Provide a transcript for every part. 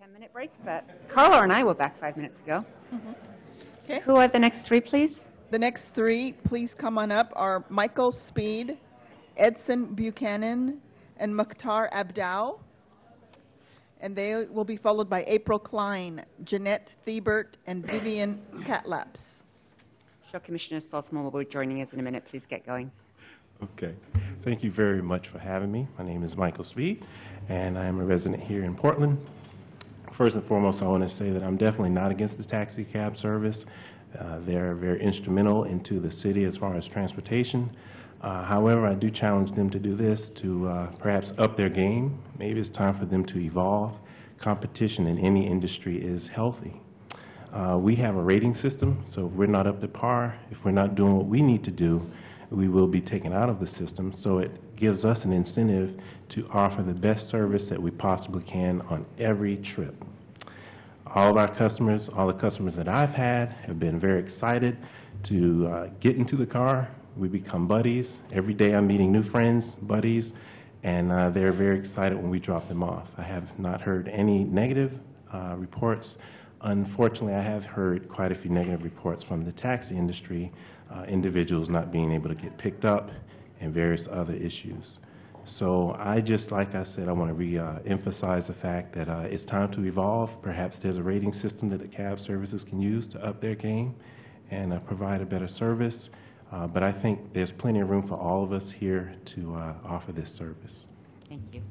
10-minute break, but Carla and I were back 5 minutes ago. Okay. Who are the next three, please? The next three, please come on up, are Michael Speed, Edson Buchanan, and Mukhtar Abdow. And they will be followed by April Klein, Jeanette Thiebert, and Vivian Catlaps. Sure, Commissioner Salzman will be joining us in a minute. Please get going. Okay. Thank you very much for having me. My name is Michael Speed, and I am a resident here in Portland. First and foremost, I want to say that I'm definitely not against the taxi cab service. They're very instrumental into the city as far as transportation. However, I do challenge them to do this, to perhaps up their game. Maybe it's time for them to evolve. Competition in any industry is healthy. We have a rating system, so if we're not up to par, if we're not doing what we need to do, we will be taken out of the system. So it gives us an incentive to offer the best service that we possibly can on every trip. All of our customers, all the customers that I've had, have been very excited to get into the car. We become buddies. Every day I'm meeting new friends, buddies, and they're very excited when we drop them off. I have not heard any negative reports. Unfortunately, I have heard quite a few negative reports from the taxi industry, individuals not being able to get picked up and various other issues. So I just, like I said, I want to re-emphasize the fact that it's time to evolve. Perhaps there's a rating system that the cab services can use to up their game and provide a better service. But I think there's plenty of room for all of us here to offer this service. Thank you.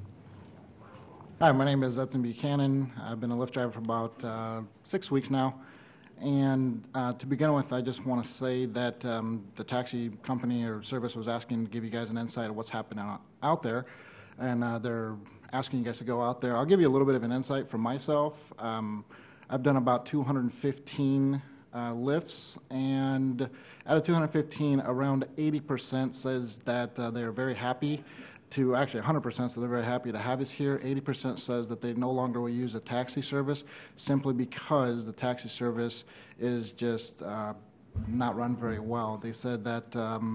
Hi, my name is Edson Buchanan. I've been a Lyft driver for about 6 weeks now. And to begin with, I just want to say that the taxi company or service was asking to give you guys an insight of what's happening out there. And they're asking you guys to go out there. I'll give you a little bit of an insight from myself. I've done about 215 lifts, and out of 215, around 80% says that they're very happy to, actually 100% so they're very happy to have us here. 80% says that they no longer will use a taxi service simply because the taxi service is just not run very well. They said that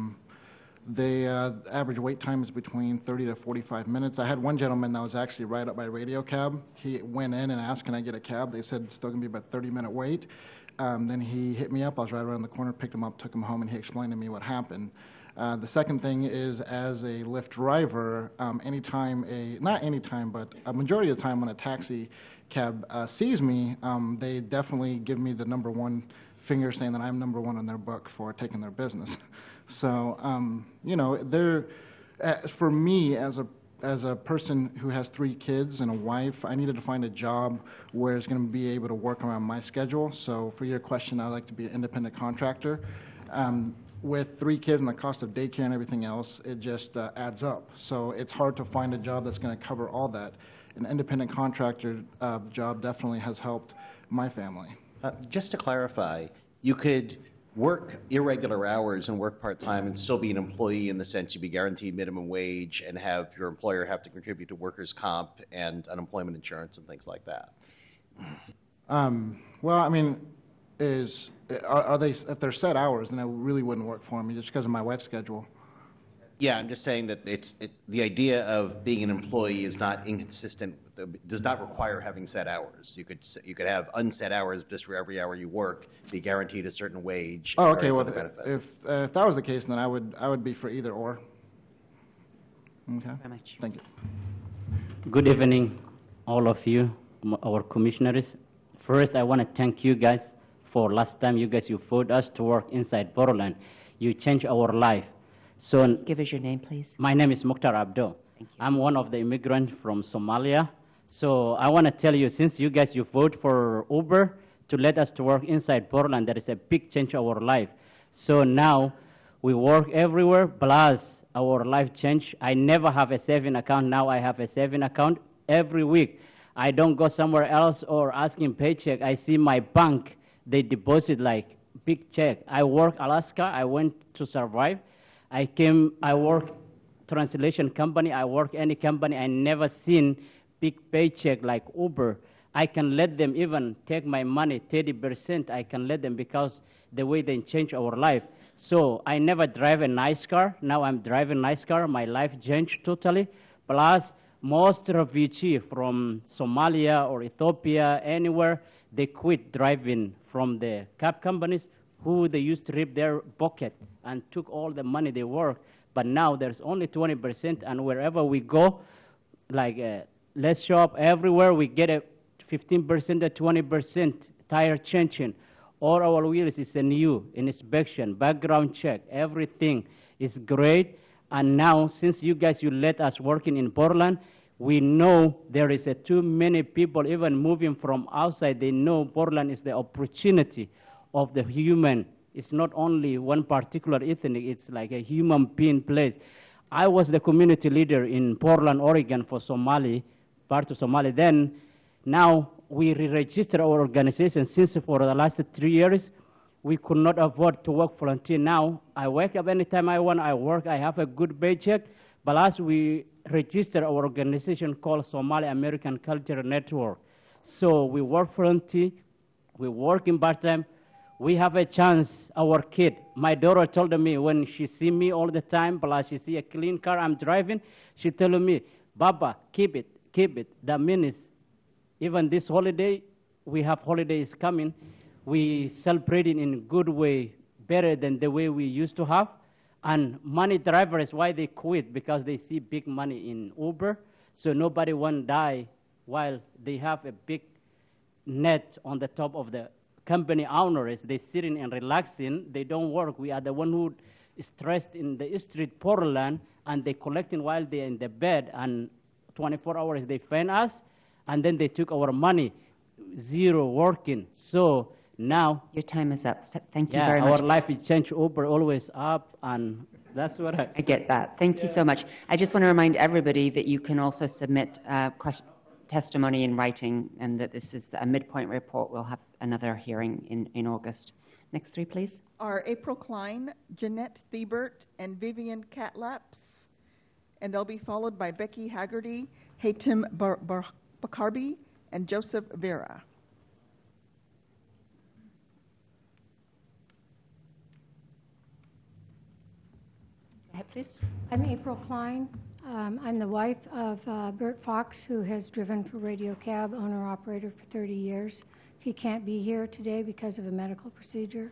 the average wait time is between 30 to 45 minutes. I had one gentleman that was actually right up by Radio Cab. He went in and asked, can I get a cab? They said it's still going to be about a 30-minute wait. Then he hit me up. I was right around the corner, picked him up, took him home, and he explained to me what happened. The second thing is, as a Lyft driver, not anytime, but a majority of the time when a taxi cab sees me, they definitely give me the number one finger saying that I'm number one in their book for taking their business. So, for me, as a person who has 3 kids and a wife, I needed to find a job where it's going to be able to work around my schedule. So for your question, I'd like to be an independent contractor. With 3 kids and the cost of daycare and everything else, it just adds up. So it's hard to find a job that's going to cover all that. An independent contractor job definitely has helped my family. Just to clarify, you could work irregular hours and work part-time and still be an employee in the sense you'd be guaranteed minimum wage and have your employer have to contribute to workers' comp and unemployment insurance and things like that. Well, I mean, are they, if they're set hours, then it really wouldn't work for me just because of my wife's schedule. Yeah, I'm just saying that the idea of being an employee is not inconsistent, does not require having set hours. You could have unset hours just for every hour you work, be guaranteed a certain wage. Oh, okay. Well, if that was the case, then I would be for either or. Okay. Very much. Thank you. Good evening, all of you, our commissioners. First, I want to thank you guys for last time you voted us to work inside Portland. You changed our life. So, give us your name, please. My name is Mukhtar Abdo. Thank you. I'm one of the immigrants from Somalia. So I want to tell you, since you vote for Uber to let us to work inside Portland, that is a big change in our life. So now we work everywhere, plus our life changed. I never have a saving account. Now I have a saving account every week. I don't go somewhere else or asking paycheck. I see my bank, they deposit like big check. I work Alaska. I went to survive. I work translation company. I work any company. I never seen big paycheck like Uber. I can let them even take my money, 30%. I can let them because the way they change our life. So I never drive a nice car. Now I'm driving a nice car. My life changed totally. Plus, most refugee from Somalia or Ethiopia, anywhere, they quit driving from the cab companies who they used to rip their pocket and took all the money they work. But now there's only 20%, and wherever we go, like let's shop everywhere, we get a 15% or 20% tire changing. All our wheels is a new inspection, background check, everything is great. And now, since you guys, you let us working in Portland, we know there is too many people even moving from outside. They know Portland is the opportunity of the human. It's not only one particular ethnic, it's like a human being place. I was the community leader in Portland, Oregon for Somali, part of Somali. Then, now we re-registered our organization since for the last 3 years. We could not afford to work volunteer. Now, I wake up anytime I want, I work, I have a good paycheck. But as we registered our organization called Somali American Cultural Network. So we work volunteer, we work in part-time. We have a chance, our kid. My daughter told me when she see me all the time, plus she see a clean car I'm driving, she told me, Baba, keep it, keep it. That means even this holiday, we have holidays coming, we celebrate it in a good way, better than the way we used to have. And money drivers, why they quit? Because they see big money in Uber, so nobody want to die while they have a big net on the top of the company owners. They sitting and relaxing, they don't work. We are the one who is stressed in the street Portland, and they collecting while they're in the bed, and 24 hours they find us, and then they took our money, zero working. So now, Your time is up. So thank you very much. our life is changed. Uber always up, and that's what I get that. Thank you so much. I just want to remind everybody that you can also submit testimony in writing, and that this is a midpoint report. We'll have another hearing in August. Next three, please. Are April Klein, Jeanette Thiebert, and Vivian Catlaps. And they'll be followed by Becky Haggerty, Hatem Bakarbi, and Joseph Vera. Go ahead, please. I'm April Klein. I'm the wife of Bert Fox, who has driven for Radio Cab, owner-operator for 30 years. He can't be here today because of a medical procedure.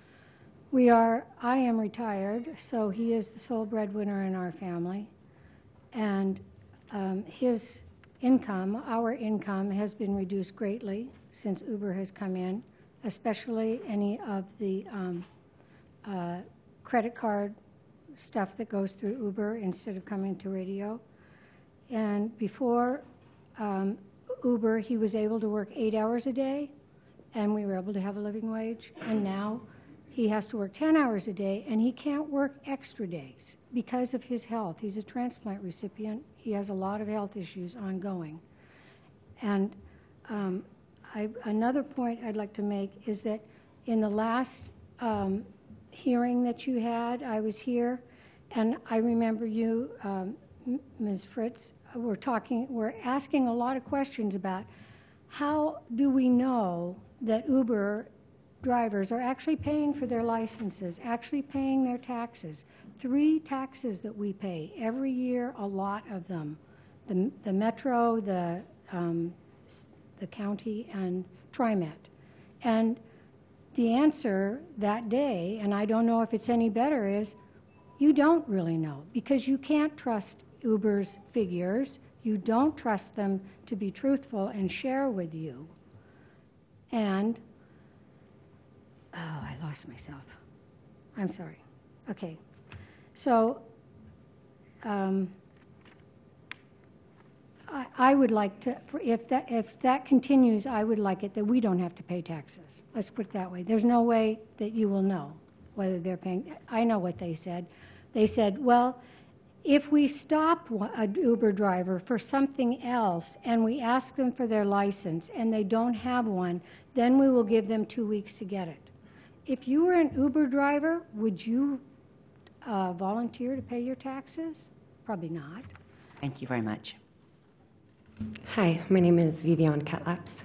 I am retired, so he is the sole breadwinner in our family. And his income, our income, has been reduced greatly since Uber has come in, especially any of the credit card stuff that goes through Uber instead of coming to radio. And before Uber, he was able to work 8 hours a day, and we were able to have a living wage. And now he has to work 10 hours a day, and he can't work extra days because of his health. He's a transplant recipient. He has a lot of health issues ongoing. And another point I'd like to make is that in the last hearing that you had, I was here, and I remember you, Ms. Fritz, we're asking a lot of questions about how do we know that Uber drivers are actually paying for their licenses, actually paying their taxes. 3 taxes that we pay every year, a lot of them. The Metro, the county, and TriMet. And the answer that day, and I don't know if it's any better, is you don't really know, because you can't trust Uber's figures. You don't trust them to be truthful and share with you. And, oh, I lost myself. I'm sorry. Okay. So, I would like to, if that continues, I would like it that we don't have to pay taxes. Let's put it that way. There's no way that you will know whether they're paying. I know what they said. They said, well, if we stop an Uber driver for something else and we ask them for their license and they don't have one, then we will give them 2 weeks to get it. If you were an Uber driver, would you volunteer to pay your taxes? Probably not. Thank you very much. Hi, my name is Vivian Catlaps.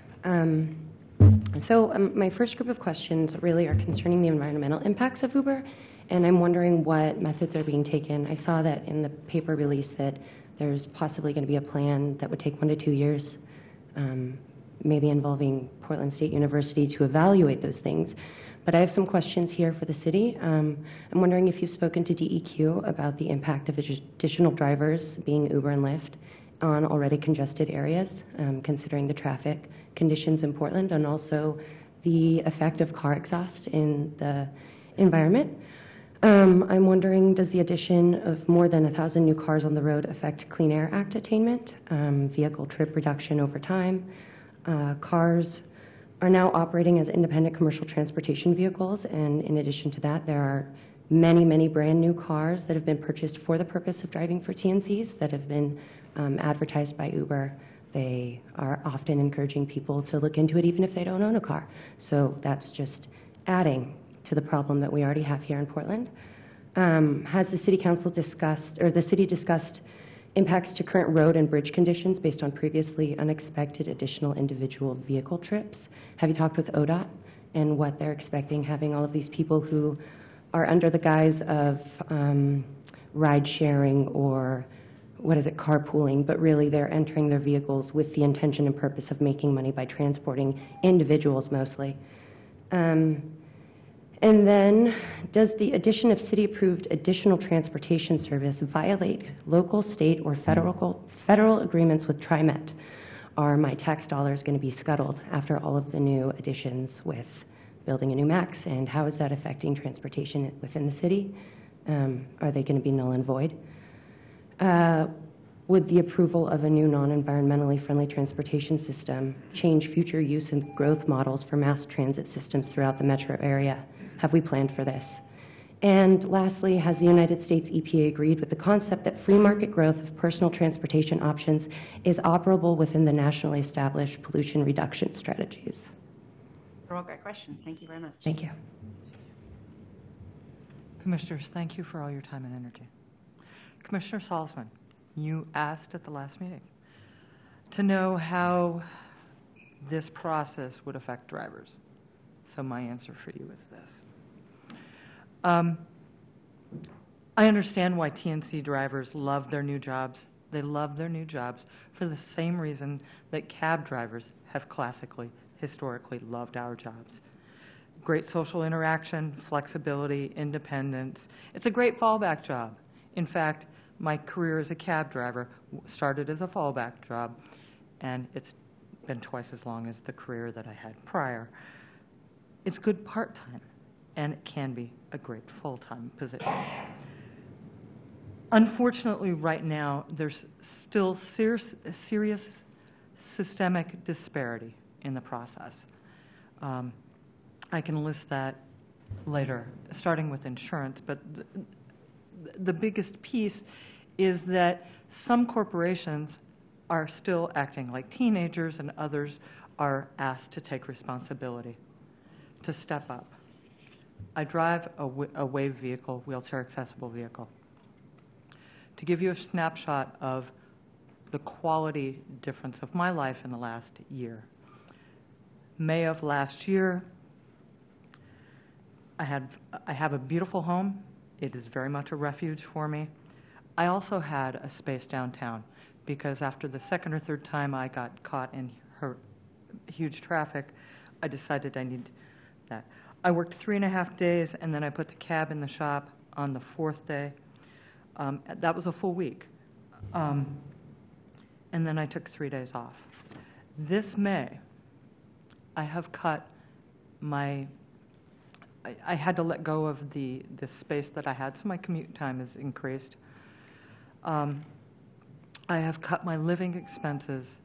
My first group of questions really are concerning the environmental impacts of Uber, and I'm wondering what methods are being taken. I saw that in the paper release that There's possibly going to be a plan that would take 1 to 2 years, maybe involving Portland State University to evaluate those things. But I have some questions here for the city. I'm wondering if you've spoken to DEQ about the impact of additional drivers, being Uber and Lyft, on already congested areas, considering the traffic conditions in Portland, and also the effect of car exhaust in the environment. I'm wondering, does the addition of more than 1,000 new cars on the road affect Clean Air Act attainment, vehicle trip reduction over time? Cars are now operating as independent commercial transportation vehicles, and in addition to that, there are many, many brand new cars that have been purchased for the purpose of driving for TNCs that have been advertised by Uber. They are often encouraging people to look into it even if they don't own a car. So that's just adding to the problem that we already have here in Portland. Has the city council discussed, or the city discussed, impacts to current road and bridge conditions based on previously unexpected additional individual vehicle trips? Have you talked with ODOT and what they're expecting, having all of these people who are under the guise of ride sharing or carpooling, but really they're entering their vehicles with the intention and purpose of making money by transporting individuals mostly? And then, does the addition of city-approved additional transportation service violate local, state, or federal agreements with TriMet? Are my tax dollars going to be scuttled after all of the new additions with building a new MAX? And how is that affecting transportation within the city? Are they going to be null and void? Would the approval of a new non-environmentally friendly transportation system change future use and growth models for mass transit systems throughout the metro area? Have we planned for this? And lastly, has the United States EPA agreed with the concept that free market growth of personal transportation options is operable within the nationally established pollution reduction strategies? They're all great questions. Thank you very much. Thank you. Commissioners, thank you for all your time and energy. Commissioner Salzman, you asked at the last meeting to know how this process would affect drivers. So my answer for you is this. I understand why TNC drivers love their new jobs. They love their new jobs for the same reason that cab drivers have historically loved our jobs. Great social interaction, flexibility, independence. It's a great fallback job. In fact, my career as a cab driver started as a fallback job, and it's been twice as long as the career that I had prior. It's good part-time, and it can be a great full-time position. Unfortunately, right now, there's still serious systemic disparity in the process. I can list that later, starting with insurance, but the biggest piece is that some corporations are still acting like teenagers and others are asked to take responsibility, to step up. I drive a WAVE vehicle, wheelchair accessible vehicle. To give you a snapshot of the quality difference of my life in the last year. May of last year, I have a beautiful home. It is very much a refuge for me. I also had a space downtown because after the second or third time I got caught in huge traffic, I decided I needed that. I worked 3.5 days, and then I put the cab in the shop on the 4th day. That was a full week. And then I took 3 days off. This May, I have cut I had to let go of the space that I had, so my commute time is increased. I have cut my living expenses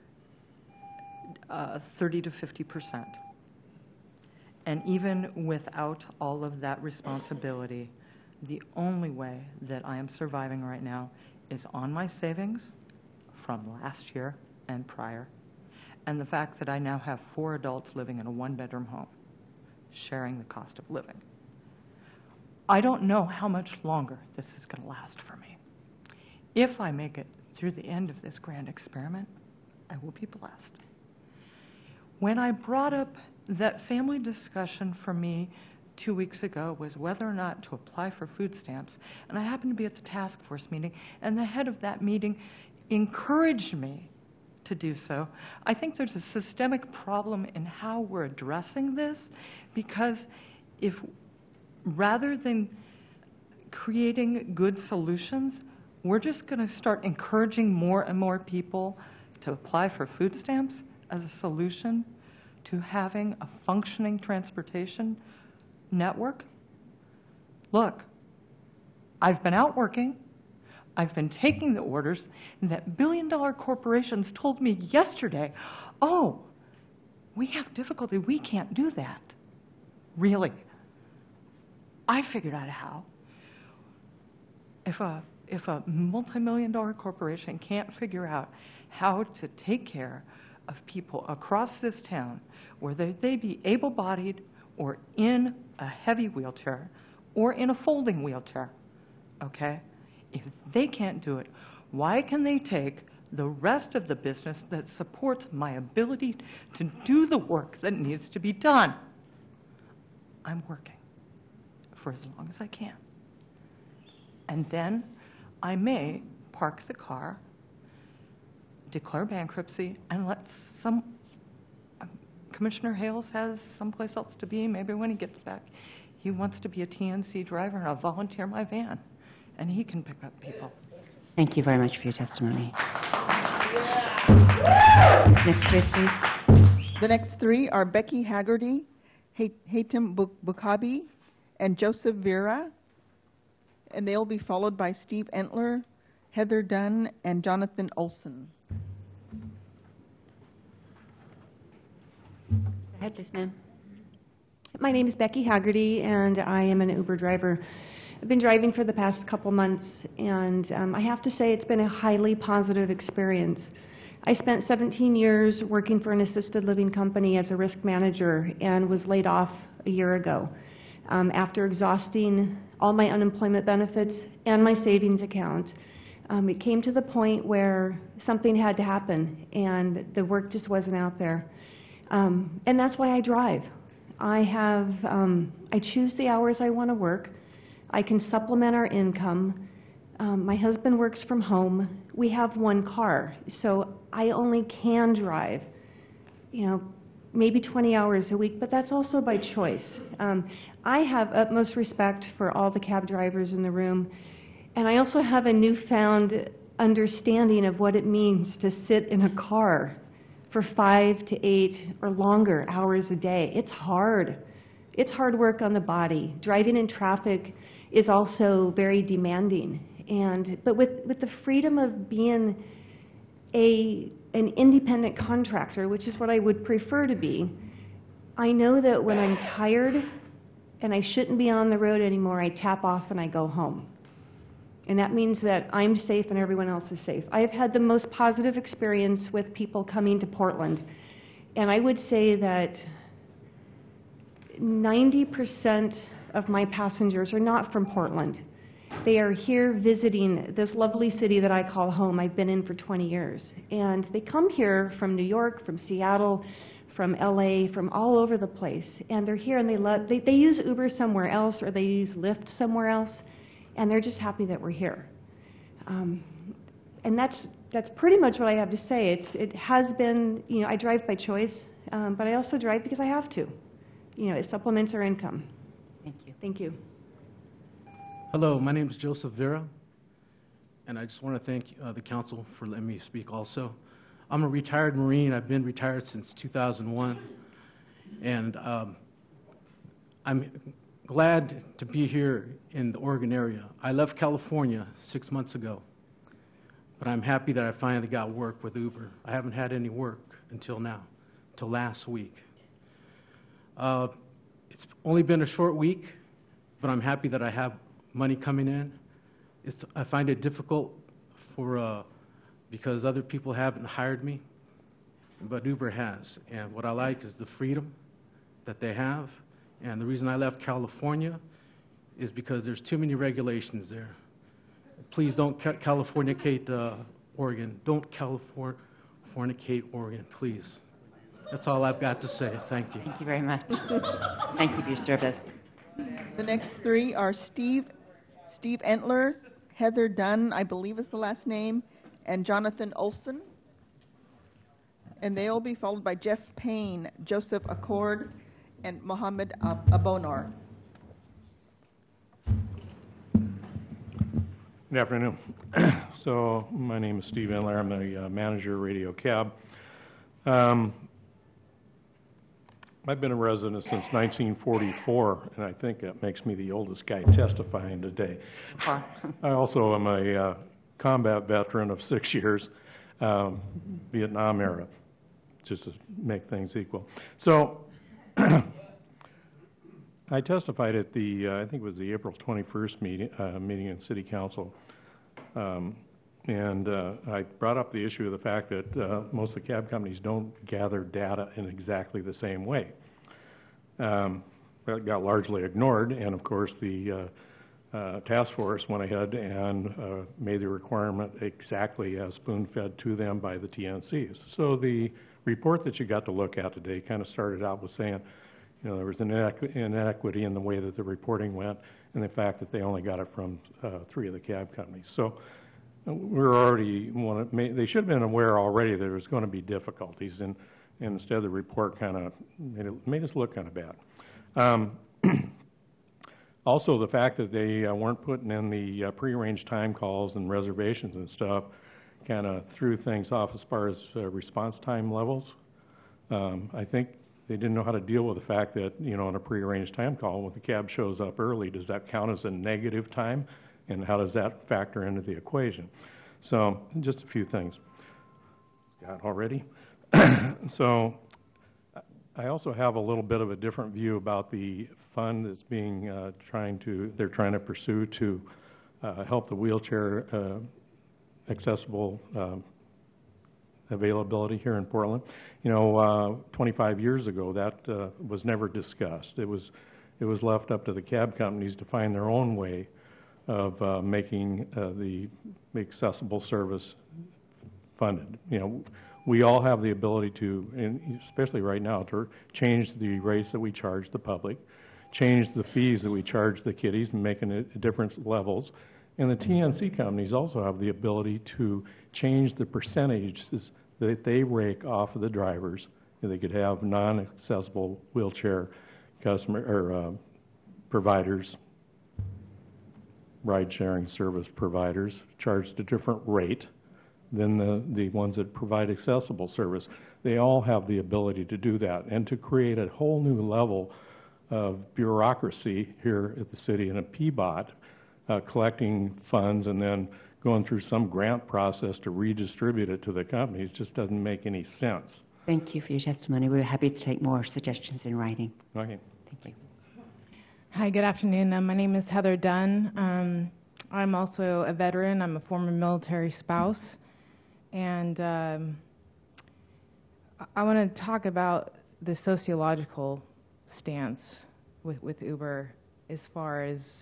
30 to 50%. And even without all of that responsibility, the only way that I am surviving right now is on my savings from last year and prior, and the fact that I now have 4 adults living in a 1-bedroom home, sharing the cost of living. I don't know how much longer this is going to last for me. If I make it through the end of this grand experiment, I will be blessed. When I brought up that family discussion for me 2 weeks ago was whether or not to apply for food stamps. And I happened to be at the task force meeting, and the head of that meeting encouraged me to do so. I think there's a systemic problem in how we're addressing this, because if rather than creating good solutions, we're just going to start encouraging more and more people to apply for food stamps as a solution to having a functioning transportation network. Look, I've been out working. I've been taking the orders, and that billion-dollar corporations told me yesterday, oh, we have difficulty. We can't do that. Really. I figured out how. If a multi-million-dollar corporation can't figure out how to take care of people across this town, whether they be able-bodied or in a heavy wheelchair or in a folding wheelchair, okay? If they can't do it, why can they take the rest of the business that supports my ability to do the work that needs to be done? I'm working for as long as I can. And then I may park the car, declare bankruptcy, and let Commissioner Hales has someplace else to be. Maybe when he gets back, he wants to be a TNC driver, and I'll volunteer my van, and he can pick up people. Thank you very much for your testimony. Next three, please. The next three are Becky Haggerty, Hatem Bukabi, and Joseph Vera, and they'll be followed by Steve Entler, Heather Dunn, and Jonathan Olson. Go ahead, please, ma'am. My name is Becky Haggerty, and I am an Uber driver. I've been driving for the past couple months, and I have to say it's been a highly positive experience. I spent 17 years working for an assisted living company as a risk manager and was laid off a year ago after exhausting all my unemployment benefits and my savings account. It came to the point where something had to happen, and the work just wasn't out there. And that's why I drive. I choose the hours I want to work. I can supplement our income. My husband works from home. We have one car, so I only can drive, maybe 20 hours a week, but that's also by choice. I have utmost respect for all the cab drivers in the room, and I also have a newfound understanding of what it means to sit in a car for 5 to 8 or longer hours a day. It's hard. It's hard work on the body. Driving in traffic is also very demanding. But with the freedom of being an independent contractor, which is what I would prefer to be, I know that when I'm tired and I shouldn't be on the road anymore, I tap off and I go home. And that means that I'm safe and everyone else is safe. I have had the most positive experience with people coming to Portland. And I would say that 90% of my passengers are not from Portland. They are here visiting this lovely city that I call home. I've been in for 20 years. And they come here from New York, from Seattle, from LA, from all over the place. And they're here and they use Uber somewhere else or they use Lyft somewhere else. And they're just happy that we're here. And that's pretty much what I have to say. It has been, I drive by choice, but I also drive because I have to. It supplements our income. Thank you. Thank you. Hello, my name is Joseph Vera, and I just want to thank the council for letting me speak also. I'm a retired Marine. I've been retired since 2001, and I'm glad to be here in the Oregon area. I left California 6 months ago, but I'm happy that I finally got work with Uber. I haven't had any work until now, till last week. It's only been a short week, but I'm happy that I have money coming in. I find it difficult because other people haven't hired me, but Uber has. And what I like is the freedom that they have. And the reason I left California is because there's too many regulations there. Please don't Californicate Oregon. Don't Californicate Oregon, please. That's all I've got to say. Thank you. Thank you very much. Thank you for your service. The next three are Steve Entler, Heather Dunn, I believe is the last name, and Jonathan Olson. And they'll be followed by Jeff Payne, Joseph Accord, and Mohammed Abonor. Good afternoon. So my name is Steve Entler. I'm the manager of Radio Cab. I've been a resident since 1944, and I think that makes me the oldest guy testifying today. I also am a combat veteran of 6 years, Vietnam era, just to make things equal. So I testified at the, I think it was the April 21st meeting in City Council, and I brought up the issue of the fact that most of the cab companies don't gather data in exactly the same way. That got largely ignored, and of course the task force went ahead and made the requirement exactly as spoon-fed to them by the TNCs. So the report that you got to look at today kind of started out with saying, you know, there was an inequity in the way that the reporting went, and the fact that they only got it from 3 of the cab companies. So we're already they should have been aware already that there was going to be difficulties, and instead the report kind of made us look kind of bad. Also, the fact that they weren't putting in the prearranged time calls and reservations and stuff kind of threw things off as far as response time levels. I think they didn't know how to deal with the fact that, you know, on a prearranged time call, when the cab shows up early, does that count as a negative time? And how does that factor into the equation? So just a few things. Got already? So I also have a little bit of a different view about the fund that's being they're trying to pursue to help the wheelchair accessible availability here in Portland. You know, 25 years ago, that was never discussed. It was left up to the cab companies to find their own way of making the accessible service funded. You know, we all have the ability to, and especially right now, to change the rates that we charge the public, change the fees that we charge the kiddies, and making it different levels. And the TNC companies also have the ability to change the percentages that they rake off of the drivers. They could have non-accessible wheelchair providers, ride-sharing service providers, charged a different rate than the ones that provide accessible service. They all have the ability to do that and to create a whole new level of bureaucracy here at the city in a PBOT, collecting funds and then going through some grant process to redistribute it to the companies just doesn't make any sense. Thank you for your testimony. We're happy to take more suggestions in writing. Okay. Thank you. Hi, good afternoon. My name is Heather Dunn. I'm also a veteran. I'm a former military spouse. And I want to talk about the sociological stance with Uber as far as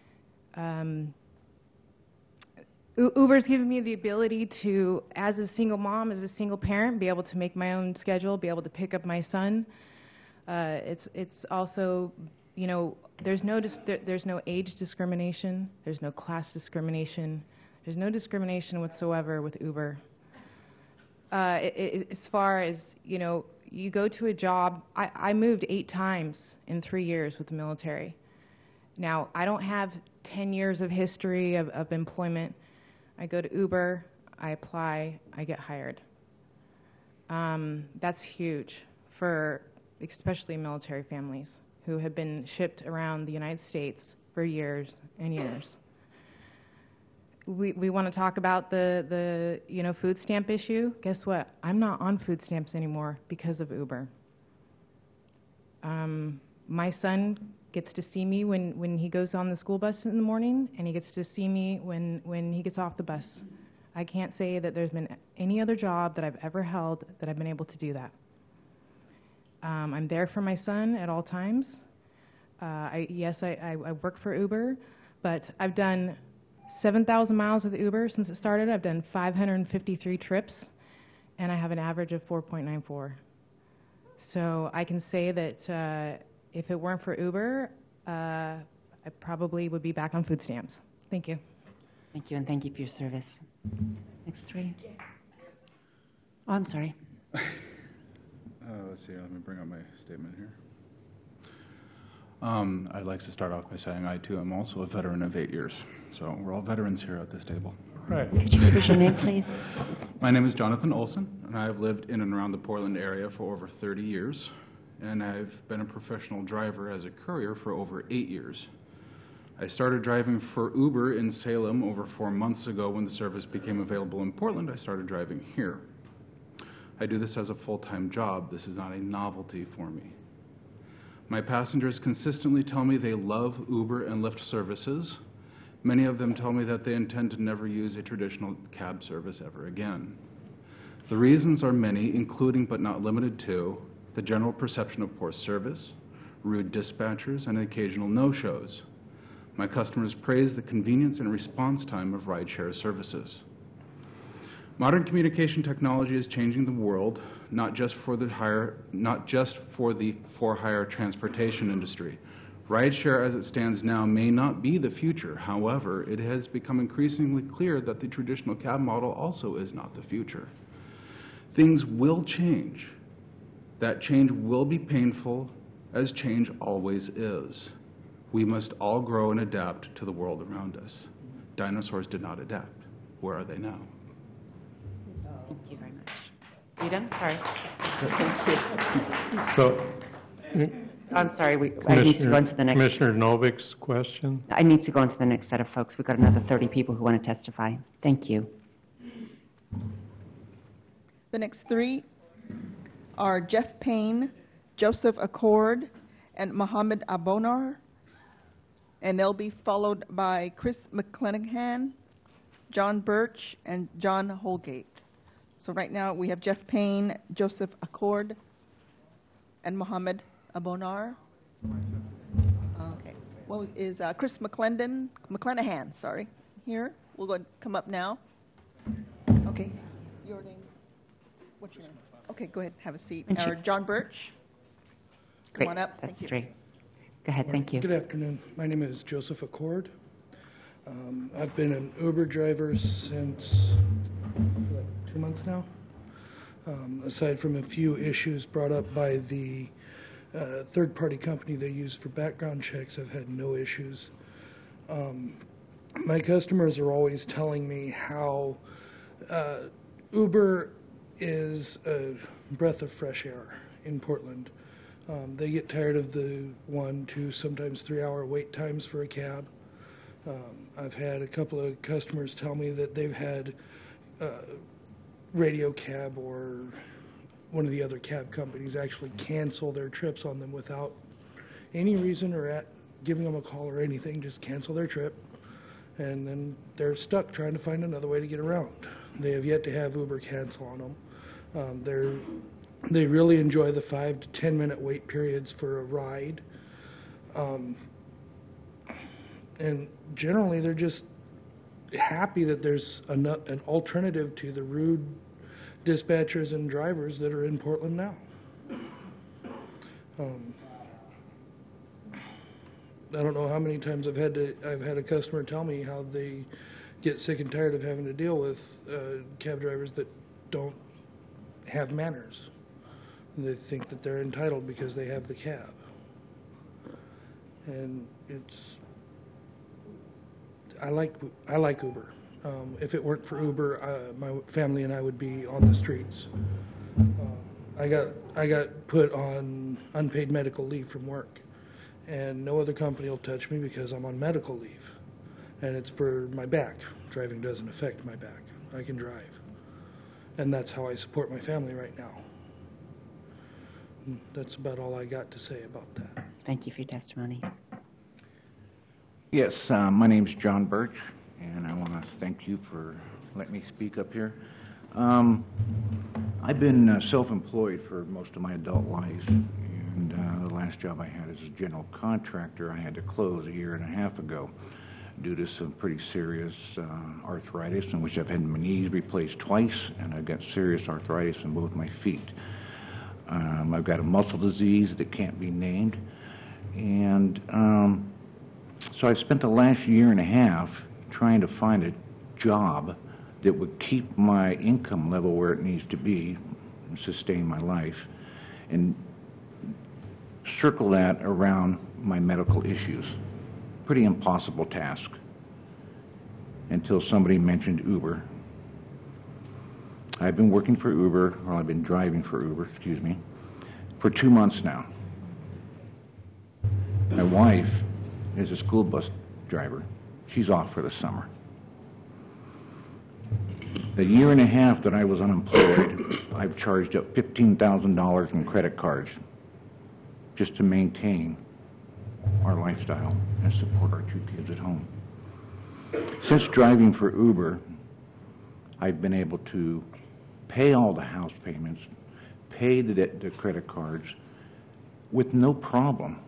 Uber's given me the ability to, as a single mom, as a single parent, be able to make my own schedule, be able to pick up my son. It's also, you know, there's no age discrimination, there's no class discrimination, there's no discrimination whatsoever with Uber. As far as, you know, you go to a job, I moved 8 times in 3 years with the military. Now, I don't have 10 years of history of employment. I go to Uber, I apply, I get hired. That's huge for especially military families who have been shipped around the United States for years and years. We want to talk about the you know, food stamp issue. Guess what? I'm not on food stamps anymore because of Uber. My son gets to see me when he goes on the school bus in the morning, and he gets to see me when he gets off the bus. I can't say that there's been any other job that I've ever held that I've been able to do that. I'm there for my son at all times. Yes, I work for Uber, but I've done 7,000 miles with Uber since it started. I've done 553 trips, and I have an average of 4.94. So I can say that if it weren't for Uber, I probably would be back on food stamps. Thank you. Thank you, and thank you for your service. Next three. Oh, I'm sorry. Let's see, let me bring up my statement here. I'd like to start off by saying I, too, am also a veteran of 8 years. So we're all veterans here at this table. Right. Could you give us your name, please? My name is Jonathan Olson, and I have lived in and around the Portland area for over 30 years. And I've been a professional driver as a courier for over 8 years. I started driving for Uber in Salem over 4 months ago. When the service became available in Portland, I started driving here. I do this as a full-time job. This is not a novelty for me. My passengers consistently tell me they love Uber and Lyft services. Many of them tell me that they intend to never use a traditional cab service ever again. The reasons are many, including but not limited to the general perception of poor service, rude dispatchers, and occasional no-shows. My customers praise the convenience and response time of rideshare services. Modern communication technology is changing the world, not just for the for-hire transportation industry. Rideshare as it stands now may not be the future. However, it has become increasingly clear that the traditional cab model also is not the future. Things will change. That change will be painful, as change always is. We must all grow and adapt to the world around us. Dinosaurs did not adapt. Where are they now? Thank you very much. You done? Sorry. So, I'm sorry. I need to go on to the next. Commissioner Novik's question. I need to go on to the next set of folks. We've got another 30 people who want to testify. Thank you. The next three are Jeff Payne, Joseph Accord, and Mohammed Abonar. And they'll be followed by Chris McClanahan, John Birch, and John Holgate. So right now we have Jeff Payne, Joseph Accord, and Mohammed Abonar. Okay. Well, is Chris McClanahan, sorry, here? We'll go and come up now. Okay. Your name? What's your name? Okay, go ahead, have a seat. Or John Birch. Great. Come on up. That's Thank you. three. Go ahead. Thank you. Good afternoon. My name is Joseph Accord. I've been an Uber driver since like 2 months now. Aside from a few issues brought up by the third-party company they use for background checks, I've had no issues. My customers are always telling me how Uber is a breath of fresh air in Portland. They get tired of the 1, 2, sometimes 3-hour wait times for a cab. I've had a couple of customers tell me that they've had Radio Cab or one of the other cab companies actually cancel their trips on them without any reason or giving them a call or anything, just cancel their trip, and then they're stuck trying to find another way to get around. They have yet to have Uber cancel on them. They really enjoy the 5 to 10 minute wait periods for a ride. And generally they're just happy that there's an alternative to the rude dispatchers and drivers that are in Portland now. I don't know how many times I've had a customer tell me how they get sick and tired of having to deal with cab drivers that don't have manners. They think that they're entitled because they have the cab. And I like Uber. If it weren't for Uber, my family and I would be on the streets. I got put on unpaid medical leave from work, and no other company will touch me because I'm on medical leave, and it's for my back. Driving doesn't affect my back. I can drive, and that's how I support my family right now. That's about all I got to say about that. Thank you for your testimony. Yes, my name's John Birch, and I want to thank you for letting me speak up here. I've been self-employed for most of my adult life, and the last job I had as a general contractor I had to close 1.5 years ago due to some pretty serious arthritis, in which I've had my knees replaced twice, and I've got serious arthritis in both my feet. I've got a muscle disease that can't be named, And so I spent the last year and a half trying to find a job that would keep my income level where it needs to be, and sustain my life, and circle that around my medical issues. Pretty impossible task until somebody mentioned Uber. I've been working for Uber, or I've been driving for Uber, excuse me, for 2 months now. My wife is a school bus driver. She's off for the summer. The year and a half that I was unemployed, I've charged up $15,000 in credit cards just to maintain our lifestyle and support our 2 kids at home. Since driving for Uber, I've been able to pay all the house payments, pay the credit cards with no problem.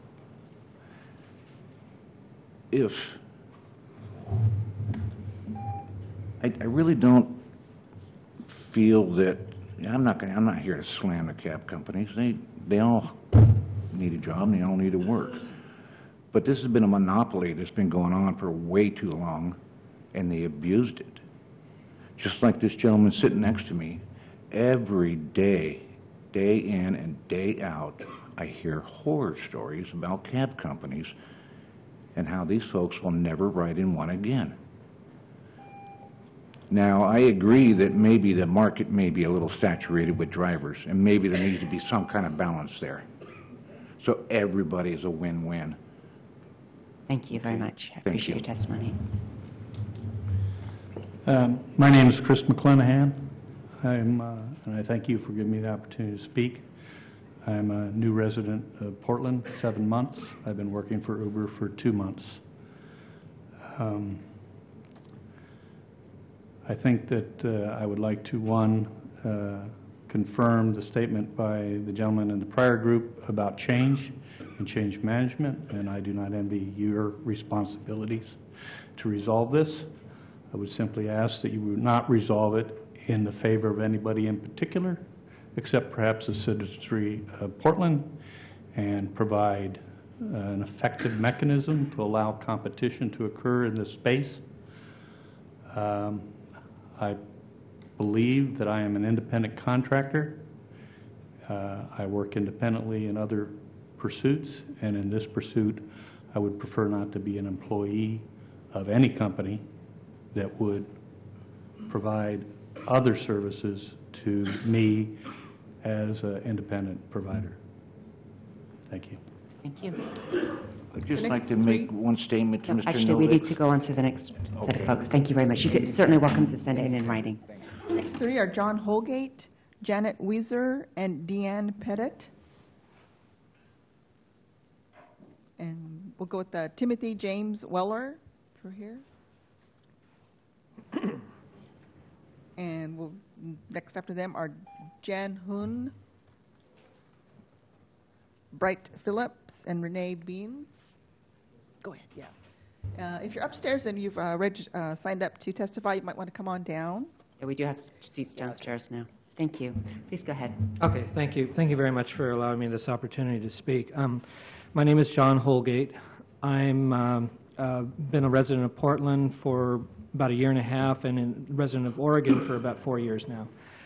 If I really don't feel that I'm not here to slam the cab companies. They all need a job and they all need to work. But this has been a monopoly that's been going on for way too long, and they abused it. Just like this gentleman sitting next to me, every day, day in and day out, I hear horror stories about cab companies and how these folks will never ride in one again. Now, I agree that maybe the market may be a little saturated with drivers, and maybe there needs to be some kind of balance there. So everybody is a win-win. Thank you very much. I Thank appreciate you. your testimony. My name is Chris McClenahan. And I thank you for giving me the opportunity to speak. I'm a new resident of Portland, 7 months. I've been working for Uber for 2 months. I think that I would like to, one, confirm the statement by the gentleman in the prior group about change and change management, and I do not envy your responsibilities to resolve this. I would simply ask that you would not resolve it in the favor of anybody in particular, except perhaps the citizenry of Portland, and provide an effective mechanism to allow competition to occur in this space. I believe that I am an independent contractor. I work independently in other pursuits, and in this pursuit, I would prefer not to be an employee of any company that would provide other services to me as an independent provider. Thank you. Thank you. I'd just like to make one statement to Mr. Actually, we Novak. need to go on to the next set of folks. Thank you very much. You could certainly welcome to send it in writing. Next 3 are John Holgate, Janet Weiser, and Deanne Pettit. And we'll go with Timothy James Weller for here. And next after them are Jan Hoon, Bright Phillips, and Renee Beans. Go ahead, yeah. If you're upstairs and you've signed up to testify, you might want to come on down. Yeah, we do have seats downstairs now. Thank you. Please go ahead. Okay, thank you. Thank you very much for allowing me this opportunity to speak. My name is John Holgate. I'm been a resident of Portland for about a year and a half, and a resident of Oregon for about 4 years now.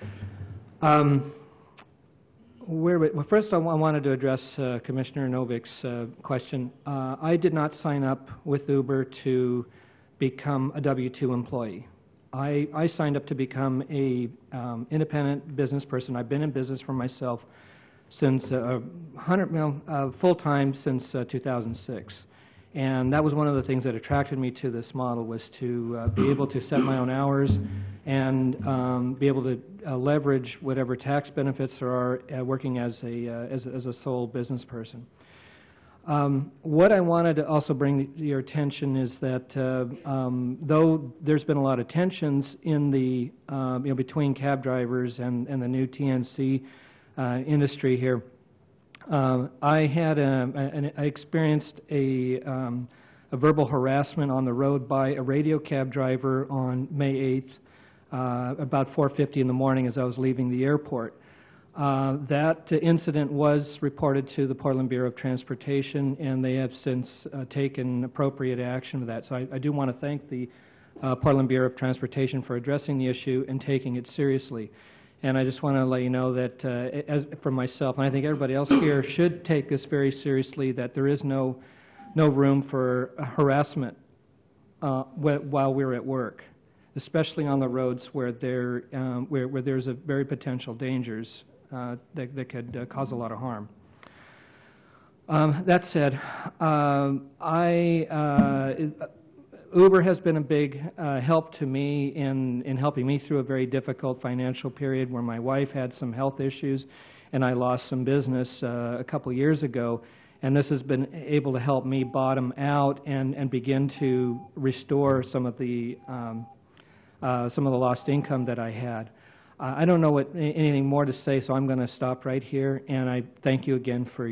First, I wanted to address Commissioner Novik's question. I did not sign up with Uber to become a W-2 employee. I signed up to become a independent business person. I've been in business for myself since full-time since 2006. And that was one of the things that attracted me to this model, was to be able to set my own hours and be able to leverage whatever tax benefits there are working as a sole business person. What I wanted to also bring to your attention is that though there's been a lot of tensions in the between cab drivers and the new TNC industry here, I experienced a verbal harassment on the road by a radio cab driver on May 8th, about 4:50 in the morning as I was leaving the airport. That incident was reported to the Portland Bureau of Transportation, and they have since taken appropriate action with that. So I do want to thank the Portland Bureau of Transportation for addressing the issue and taking it seriously. And I just want to let you know that, as for myself, and I think everybody else here should take this very seriously, that there is no room for harassment while we're at work, especially on the roads where there's a very potential dangers that could cause a lot of harm. That said, Uber has been a big help to me in helping me through a very difficult financial period where my wife had some health issues and I lost some business a couple years ago. And this has been able to help me bottom out and begin to restore some of the lost income that I had. I don't know anything more to say, so I'm going to stop right here. And I thank you again for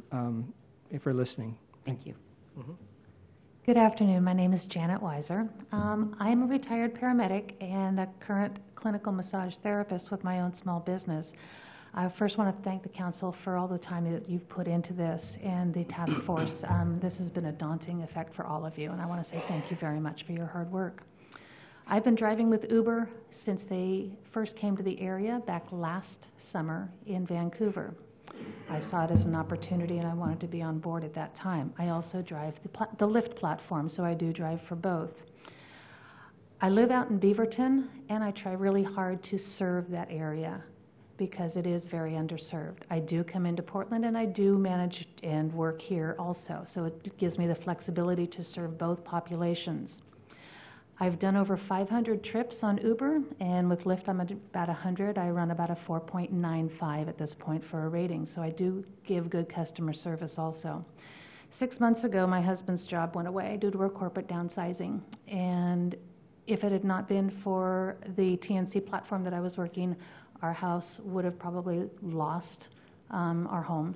for listening. Thank you. Mm-hmm. Good afternoon. My name is Janet Weiser. I'm a retired paramedic and a current clinical massage therapist with my own small business. I first want to thank the council for all the time that you've put into this and the task force. This has been a daunting effect for all of you, and I want to say thank you very much for your hard work. I've been driving with Uber since they first came to the area back last summer in Vancouver. I saw it as an opportunity and I wanted to be on board at that time. I also drive the Lyft platform, so I do drive for both. I live out in Beaverton and I try really hard to serve that area because it is very underserved. I do come into Portland and I do manage and work here also, so it gives me the flexibility to serve both populations. I've done over 500 trips on Uber, and with Lyft I'm at about 100. I run about a 4.95 at this point for a rating, so I do give good customer service also. 6 months ago, my husband's job went away due to a corporate downsizing, and if it had not been for the TNC platform that I was working, our house would have probably lost our home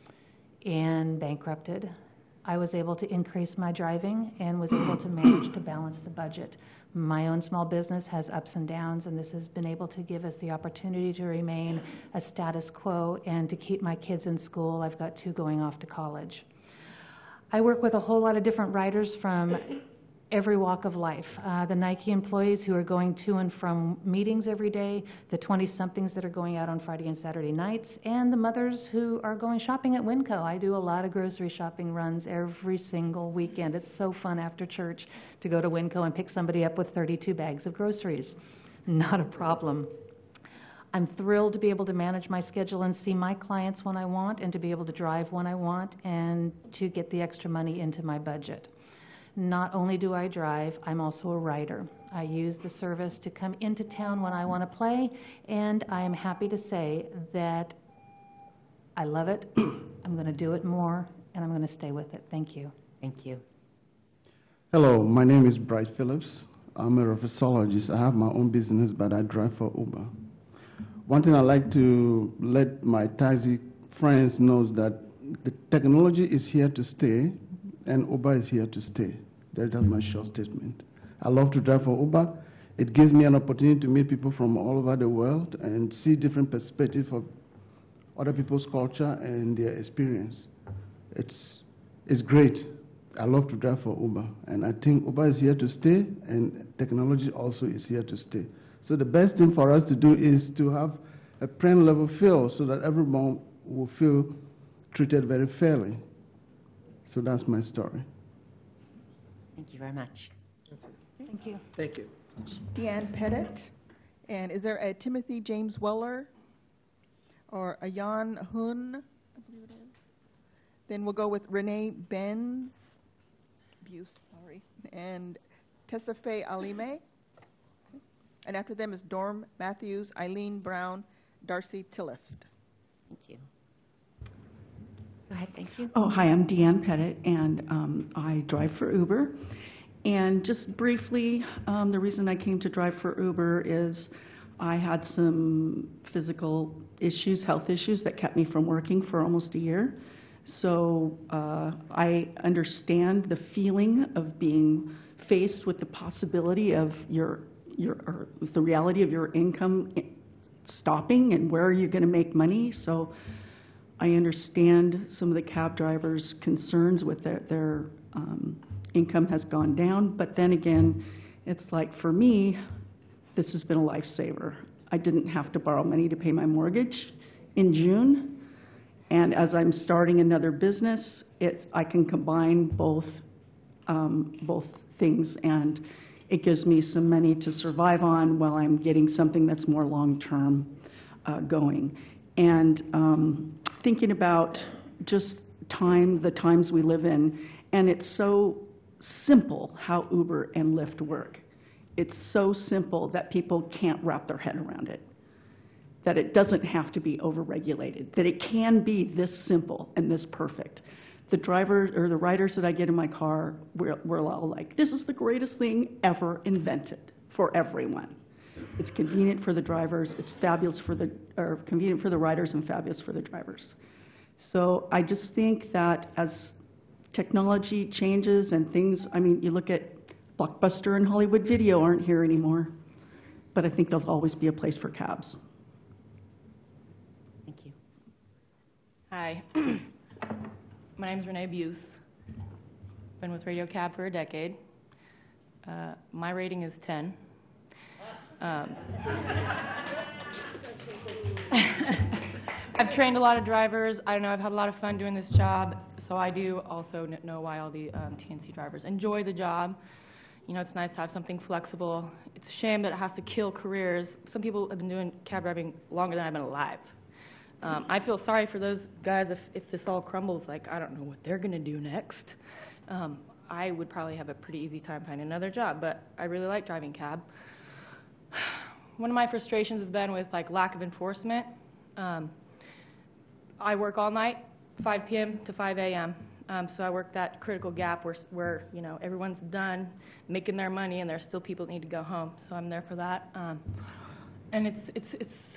and bankrupted. I was able to increase my driving and was able to manage to balance the budget. My own small business has ups and downs, and this has been able to give us the opportunity to remain a status quo and to keep my kids in school. I've got 2 going off to college. I work with a whole lot of different riders from every walk of life. The Nike employees who are going to and from meetings every day, the 20-somethings that are going out on Friday and Saturday nights, and the mothers who are going shopping at Winco. I do a lot of grocery shopping runs every single weekend. It's so fun after church to go to Winco and pick somebody up with 32 bags of groceries. Not a problem. I'm thrilled to be able to manage my schedule and see my clients when I want and to be able to drive when I want and to get the extra money into my budget. Not only do I drive, I'm also a writer. I use the service to come into town when I want to play, and I am happy to say that I love it. I'm going to do it more, and I'm going to stay with it. Thank you. Thank you. Hello, my name is Bright Phillips. I'm a reflexologist. I have my own business, but I drive for Uber. One thing I like to let my taxi friends know is that the technology is here to stay, and Uber is here to stay. That's my short statement. I love to drive for Uber. It gives me an opportunity to meet people from all over the world and see different perspectives of other people's culture and their experience. It's great. I love to drive for Uber, and I think Uber is here to stay, and technology also is here to stay. So the best thing for us to do is to have a plain level field so that everyone will feel treated very fairly. So that's my story. Thank you very much. Thank you. Thank you. Deanne Pettit. And is there a Timothy James Weller or a Jan Hun? I believe it is. Then we'll go with Renee Buse, and Tessa Faye Alime. And after them is Dorm Matthews, Eileen Brown, Darcy Tillift. Thank you. Go ahead, thank you. Oh, hi, I'm Deanne Pettit, and I drive for Uber. And just briefly, the reason I came to drive for Uber is I had some physical issues, health issues that kept me from working for almost a year. So I understand the feeling of being faced with the possibility of the reality of your income stopping and where are you going to make money? So I understand some of the cab drivers' concerns with their income has gone down, but then again, it's like for me, this has been a lifesaver. I didn't have to borrow money to pay my mortgage in June, and as I'm starting another business, I can combine both things, and it gives me some money to survive on while I'm getting something that's more long-term going. And thinking about just the times we live in, and it's so simple how Uber and Lyft work. It's so simple that people can't wrap their head around it, that it doesn't have to be overregulated, that it can be this simple and this perfect. The drivers or the riders that I get in my car, we're all like, this is the greatest thing ever invented for everyone. It's convenient for the drivers, it's fabulous convenient for the riders and fabulous for the drivers. So I just think that as technology changes and things, I mean, you look at Blockbuster and Hollywood Video aren't here anymore, but I think there'll always be a place for cabs. Thank you. Hi, my name is Renee Buse. Been with Radio Cab for a decade. My rating is 10. I've trained a lot of drivers. I don't know, I've had a lot of fun doing this job, so I do also know why all the TNC drivers enjoy the job. You know, it's nice to have something flexible. It's a shame that it has to kill careers. Some people have been doing cab driving longer than I've been alive. I feel sorry for those guys if this all crumbles. Like, I don't know what they're going to do next. I would probably have a pretty easy time finding another job, but I really like driving cab. One of my frustrations has been with like lack of enforcement. I work all night, 5 p.m. to 5 a.m. So I work that critical gap where you know everyone's done making their money and there's still people that need to go home. So I'm there for that. And it's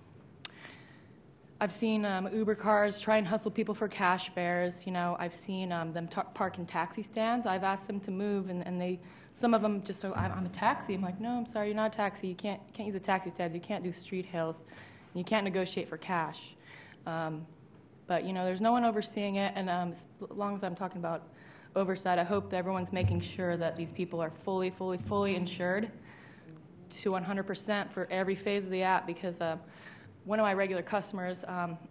I've seen Uber cars try and hustle people for cash fares. You know, I've seen them park in taxi stands. I've asked them to move, and some of them just, I'm a taxi. I'm like, no, I'm sorry, you're not a taxi. You can't use a taxi stand. You can't do street hails. And you can't negotiate for cash. But, you know, there's no one overseeing it, and as long as I'm talking about oversight, I hope that everyone's making sure that these people are fully insured to 100% for every phase of the app, because one of my regular customers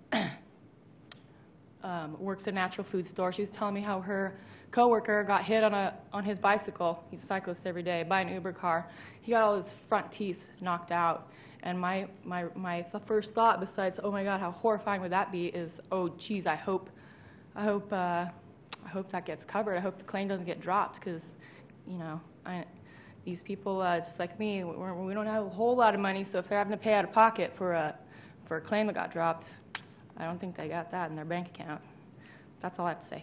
works at a natural food store. She was telling me how her coworker got hit on his bicycle. He's a cyclist every day, by an Uber car. He got all his front teeth knocked out. And my first thought, besides, oh my God, how horrifying would that be, is, oh geez, I hope that gets covered. I hope the claim doesn't get dropped, because, you know, these people just like me, we don't have a whole lot of money. So if they're having to pay out of pocket for a claim that got dropped, I don't think they got that in their bank account. That's all I have to say.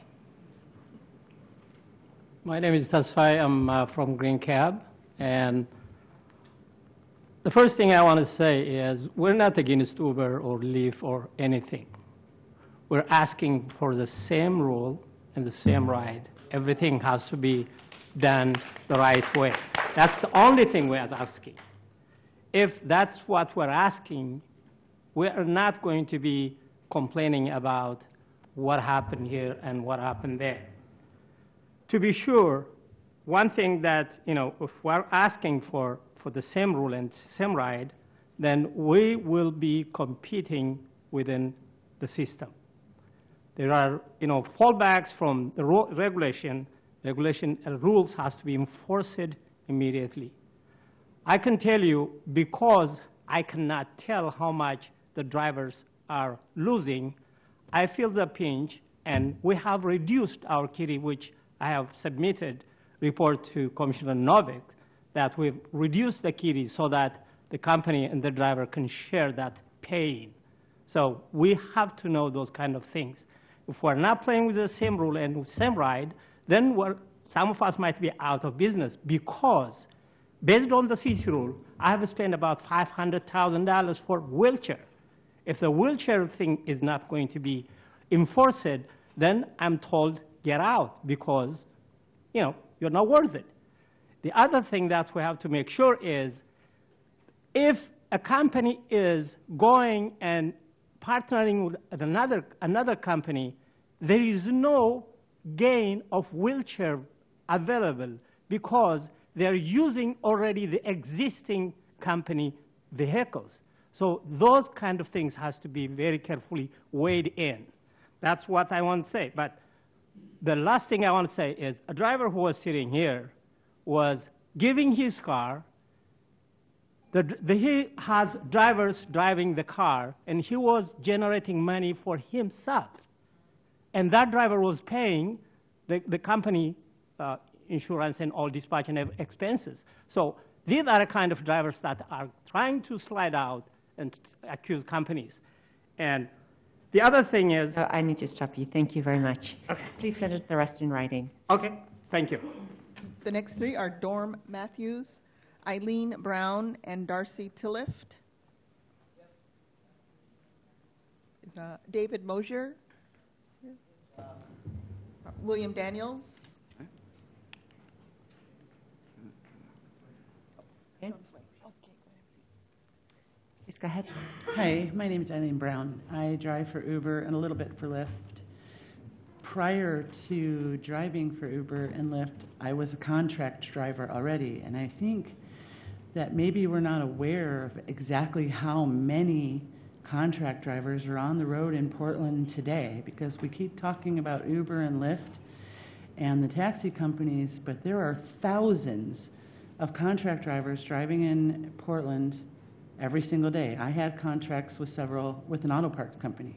My name is Tasfai. I'm from Green Cab, and the first thing I want to say is we're not against Uber or Lyft or anything. We're asking for the same rule and the same ride. Everything has to be done the right way. That's the only thing we're asking. If that's what we're asking, we are not going to be complaining about what happened here and what happened there. To be sure, one thing that, you know, if we're asking for the same rule and same ride, then we will be competing within the system. There are, you know, fallbacks from the regulation. Regulation rules has to be enforced immediately. I can tell you, because I cannot tell how much the drivers are losing, I feel the pinch, and we have reduced our kitty, which I have submitted report to Commissioner Novick, that we've reduced the kitty so that the company and the driver can share that pain. So we have to know those kind of things. If we're not playing with the same rule and same ride, then some of us might be out of business, because based on the city rule, I have spent about $500,000 for wheelchair. If the wheelchair thing is not going to be enforced, then I'm told get out, because, you know, you're not worth it. The other thing that we have to make sure is, if a company is going and partnering with another company, there is no gain of wheelchair available because they're using already the existing company vehicles. So those kind of things has to be very carefully weighed in. That's what I want to say. But the last thing I want to say is a driver who was sitting here was giving his car. He has drivers driving the car, and he was generating money for himself. And that driver was paying the company insurance and all dispatch and expenses. So these are the kind of drivers that are trying to slide out and accuse companies. And the other thing is... I need to stop you. Thank you very much. Okay. Please send us the rest in writing. Okay. Thank you. The next three are Dorm Matthews, Eileen Brown, and Darcy Tillift. David Mosier. William Daniels. Okay. Please go ahead. Hi, my name is Eileen Brown. I drive for Uber and a little bit for Lyft. Prior to driving for Uber and Lyft, I was a contract driver already, and I think that maybe we're not aware of exactly how many contract drivers are on the road in Portland today, because we keep talking about Uber and Lyft and the taxi companies, but there are thousands of contract drivers driving in Portland every single day. I had contracts with an auto parts company.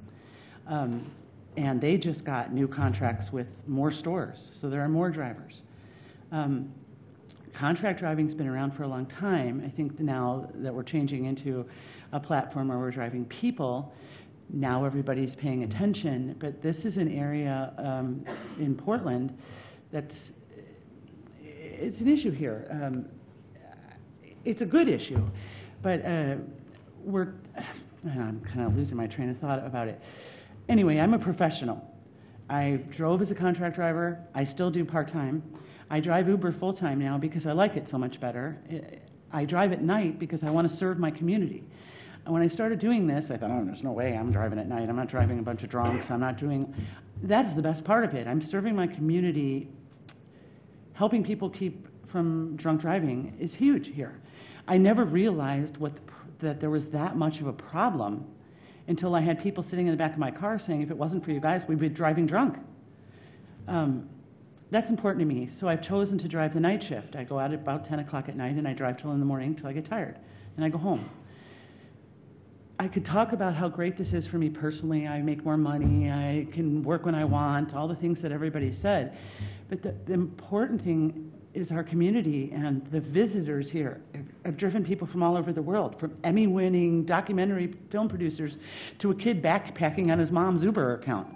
And they just got new contracts with more stores, so there are more drivers. Contract driving's been around for a long time. I think now that we're changing into a platform where we're driving people, now everybody's paying attention, but this is an area in Portland it's an issue here. It's a good issue, but I'm kind of losing my train of thought about it. Anyway, I'm a professional. I drove as a contract driver. I still do part-time. I drive Uber full-time now because I like it so much better. I drive at night because I want to serve my community. And when I started doing this, I thought, oh, there's no way I'm driving at night. I'm not driving a bunch of drunks. That's the best part of it. I'm serving my community. Helping people keep from drunk driving is huge here. I never realized that there was that much of a problem until I had people sitting in the back of my car saying, if it wasn't for you guys, we'd be driving drunk. That's important to me, so I've chosen to drive the night shift. I go out at about 10 o'clock at night, and I drive till in the morning till I get tired, and I go home. I could talk about how great this is for me personally. I make more money, I can work when I want, all the things that everybody said. But the important thing is our community and the visitors here. I've driven people from all over the world, from Emmy-winning documentary film producers to a kid backpacking on his mom's Uber account.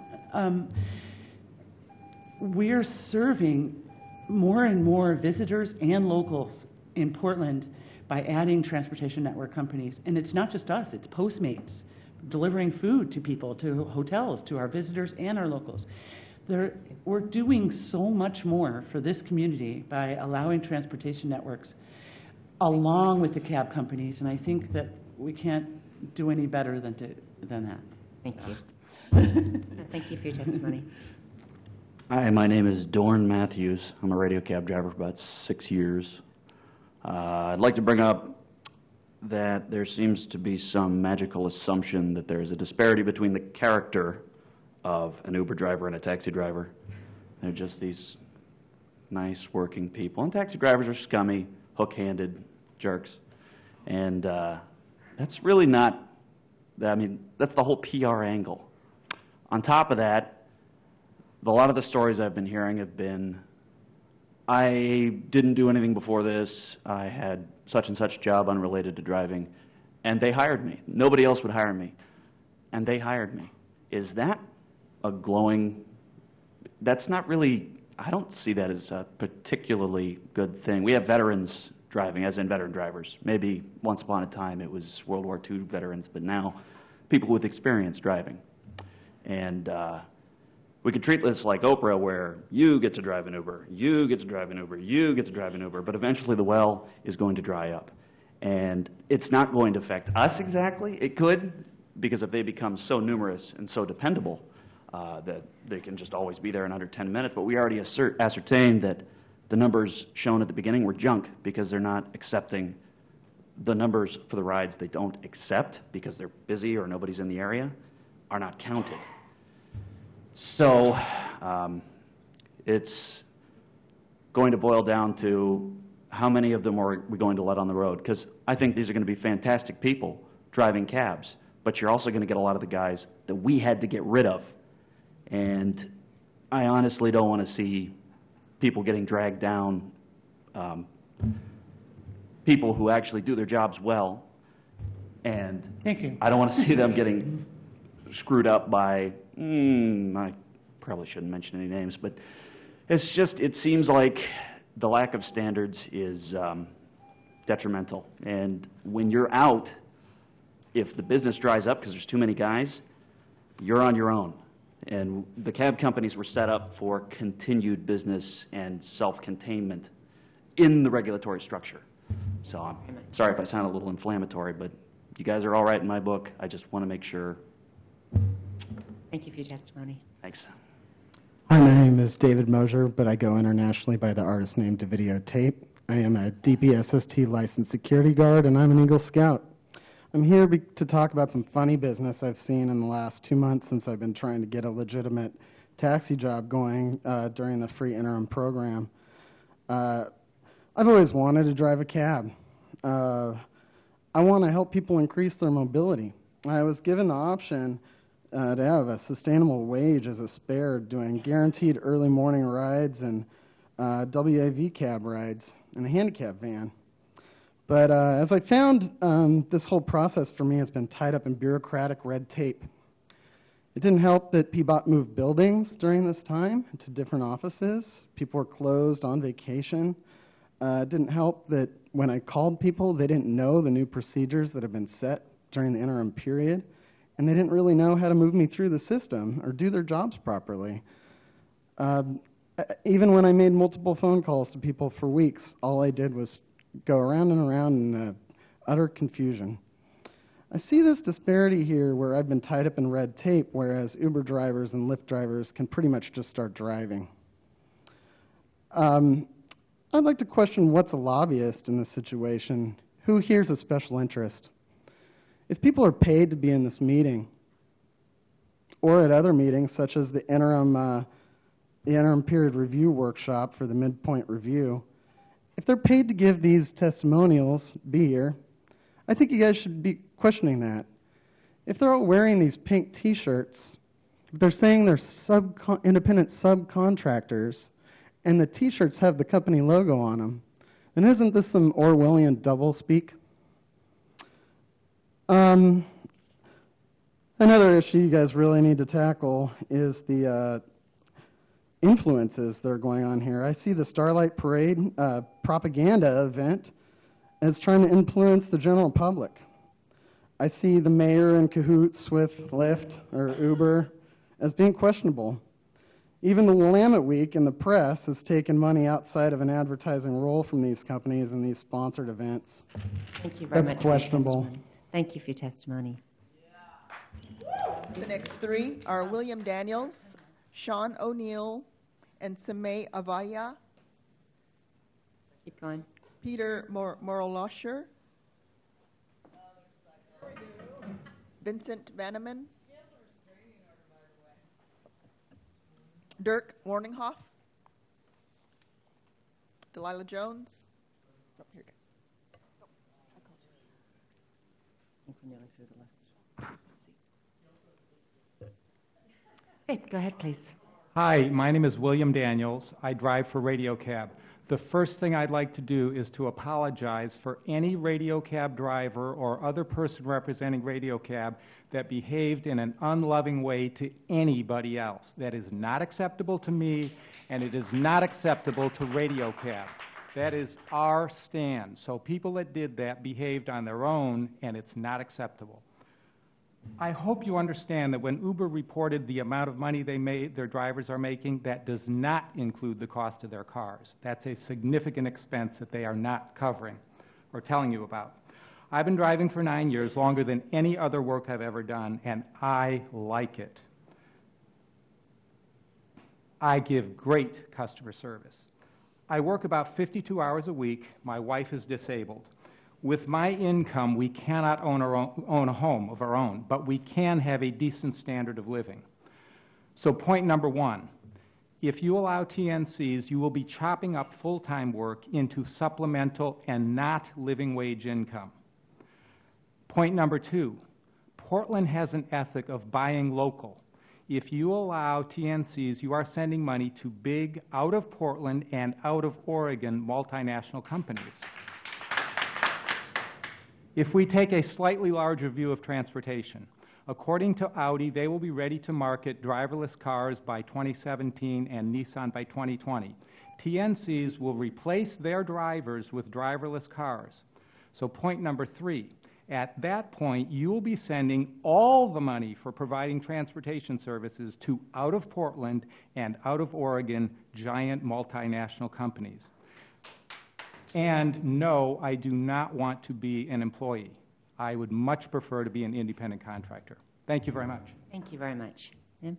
We're serving more and more visitors and locals in Portland by adding transportation network companies. And it's not just us, it's Postmates, delivering food to people, to hotels, to our visitors and our locals. We're doing so much more for this community by allowing transportation networks along with the cab companies, and I think that we can't do any better than that. Thank you. Thank you for your testimony. Hi, my name is Dorn Matthews. I'm a radio cab driver for about 6 years. I'd like to bring up that there seems to be some magical assumption that there is a disparity between the character of an Uber driver and a taxi driver. They're just these nice working people. And taxi drivers are scummy, hook-handed jerks. And that's really not, that's the whole PR angle. On top of that, a lot of the stories I've been hearing have been, I didn't do anything before this, I had such and such job unrelated to driving, and they hired me. Nobody else would hire me, and they hired me. Is that a glowing, that's not really, I don't see that as a particularly good thing. We have veterans driving, as in veteran drivers. Maybe once upon a time it was World War II veterans, but now people with experience driving. And we could treat this like Oprah, where you get to drive an Uber, you get to drive an Uber, you get to drive an Uber, but eventually the well is going to dry up. And it's not going to affect us exactly. It could, because if they become so numerous and so dependable that they can just always be there in under 10 minutes. But we already ascertained that the numbers shown at the beginning were junk because they're not accepting the numbers for the rides they don't accept because they're busy or nobody's in the area are not counted. So it's going to boil down to how many of them are we going to let on the road? Because I think these are going to be fantastic people driving cabs, but you're also going to get a lot of the guys that we had to get rid of. And I honestly don't want to see people getting dragged down, people who actually do their jobs well. And Thank you. I don't want to see them getting screwed up by, I probably shouldn't mention any names, but it's just, it seems like the lack of standards is detrimental. And when you're out, if the business dries up because there's too many guys, you're on your own. And the cab companies were set up for continued business and self-containment in the regulatory structure. So I'm sorry if I sound a little inflammatory, but you guys are all right in my book. I just want to make sure. Thank you for your testimony. Thanks. Hi, my name is David Mosier, but I go internationally by the artist name Davidio Tape. I am a DPSST licensed security guard, and I'm an Eagle Scout. I'm here to talk about some funny business I've seen in the last 2 months since I've been trying to get a legitimate taxi job going during the free interim program. I've always wanted to drive a cab. I want to help people increase their mobility. I was given the option to have a sustainable wage as a spare, doing guaranteed early morning rides and WAV cab rides and a handicap van. But as I found, this whole process for me has been tied up in bureaucratic red tape. It didn't help that PBOT moved buildings during this time to different offices. People were closed, on vacation. It didn't help that when I called people, they didn't know the new procedures that had been set during the interim period, and they didn't really know how to move me through the system or do their jobs properly. Even when I made multiple phone calls to people for weeks, all I did was go around and around in utter confusion. I see this disparity here where I've been tied up in red tape, whereas Uber drivers and Lyft drivers can pretty much just start driving. I'd like to question what's a lobbyist in this situation. Who here's a special interest? If people are paid to be in this meeting or at other meetings, such as the interim period review workshop for the midpoint review, if they're paid to give these testimonials, be here, I think you guys should be questioning that. If they're all wearing these pink T-shirts, they're saying they're independent subcontractors, and the T-shirts have the company logo on them, then isn't this some Orwellian doublespeak? Another issue you guys really need to tackle is the influences that are going on here. I see the Starlight Parade propaganda event as trying to influence the general public. I see the mayor in cahoots with Lyft or Uber as being questionable. Even the Willamette Week in the press has taken money outside of an advertising role from these companies in these sponsored events. Thank you very much. That's questionable. Thank you for your testimony. The next three are William Daniels, Sean O'Neill, and Samay Avaya. Keep going. Peter Morolosher. Vincent Vanneman. Dirk Warninghoff. Delilah Jones. Oh, here you go. Hey, go ahead, please. Hi, my name is William Daniels. I drive for Radio Cab. The first thing I'd like to do is to apologize for any Radio Cab driver or other person representing Radio Cab that behaved in an unloving way to anybody else. That is not acceptable to me, and it is not acceptable to Radio Cab. That is our stand. So people that did that behaved on their own, and it's not acceptable. I hope you understand that when Uber reported the amount of money their drivers are making, that does not include the cost of their cars. That's a significant expense that they are not covering or telling you about. I've been driving for 9 years, longer than any other work I've ever done, and I like it. I give great customer service. I work about 52 hours a week. My wife is disabled. With my income, we cannot own a home of our own, but we can have a decent standard of living. So point number one, if you allow TNCs, you will be chopping up full-time work into supplemental and not living wage income. Point number two, Portland has an ethic of buying local. If you allow TNCs, you are sending money to big, out of Portland and out of Oregon multinational companies. If we take a slightly larger view of transportation, according to Audi, they will be ready to market driverless cars by 2017 and Nissan by 2020. TNCs will replace their drivers with driverless cars. So point number three, at that point, you will be sending all the money for providing transportation services to out of Portland and out of Oregon giant multinational companies. And no, I do not want to be an employee. I would much prefer to be an independent contractor. Thank you very much. Thank you very much. Nim?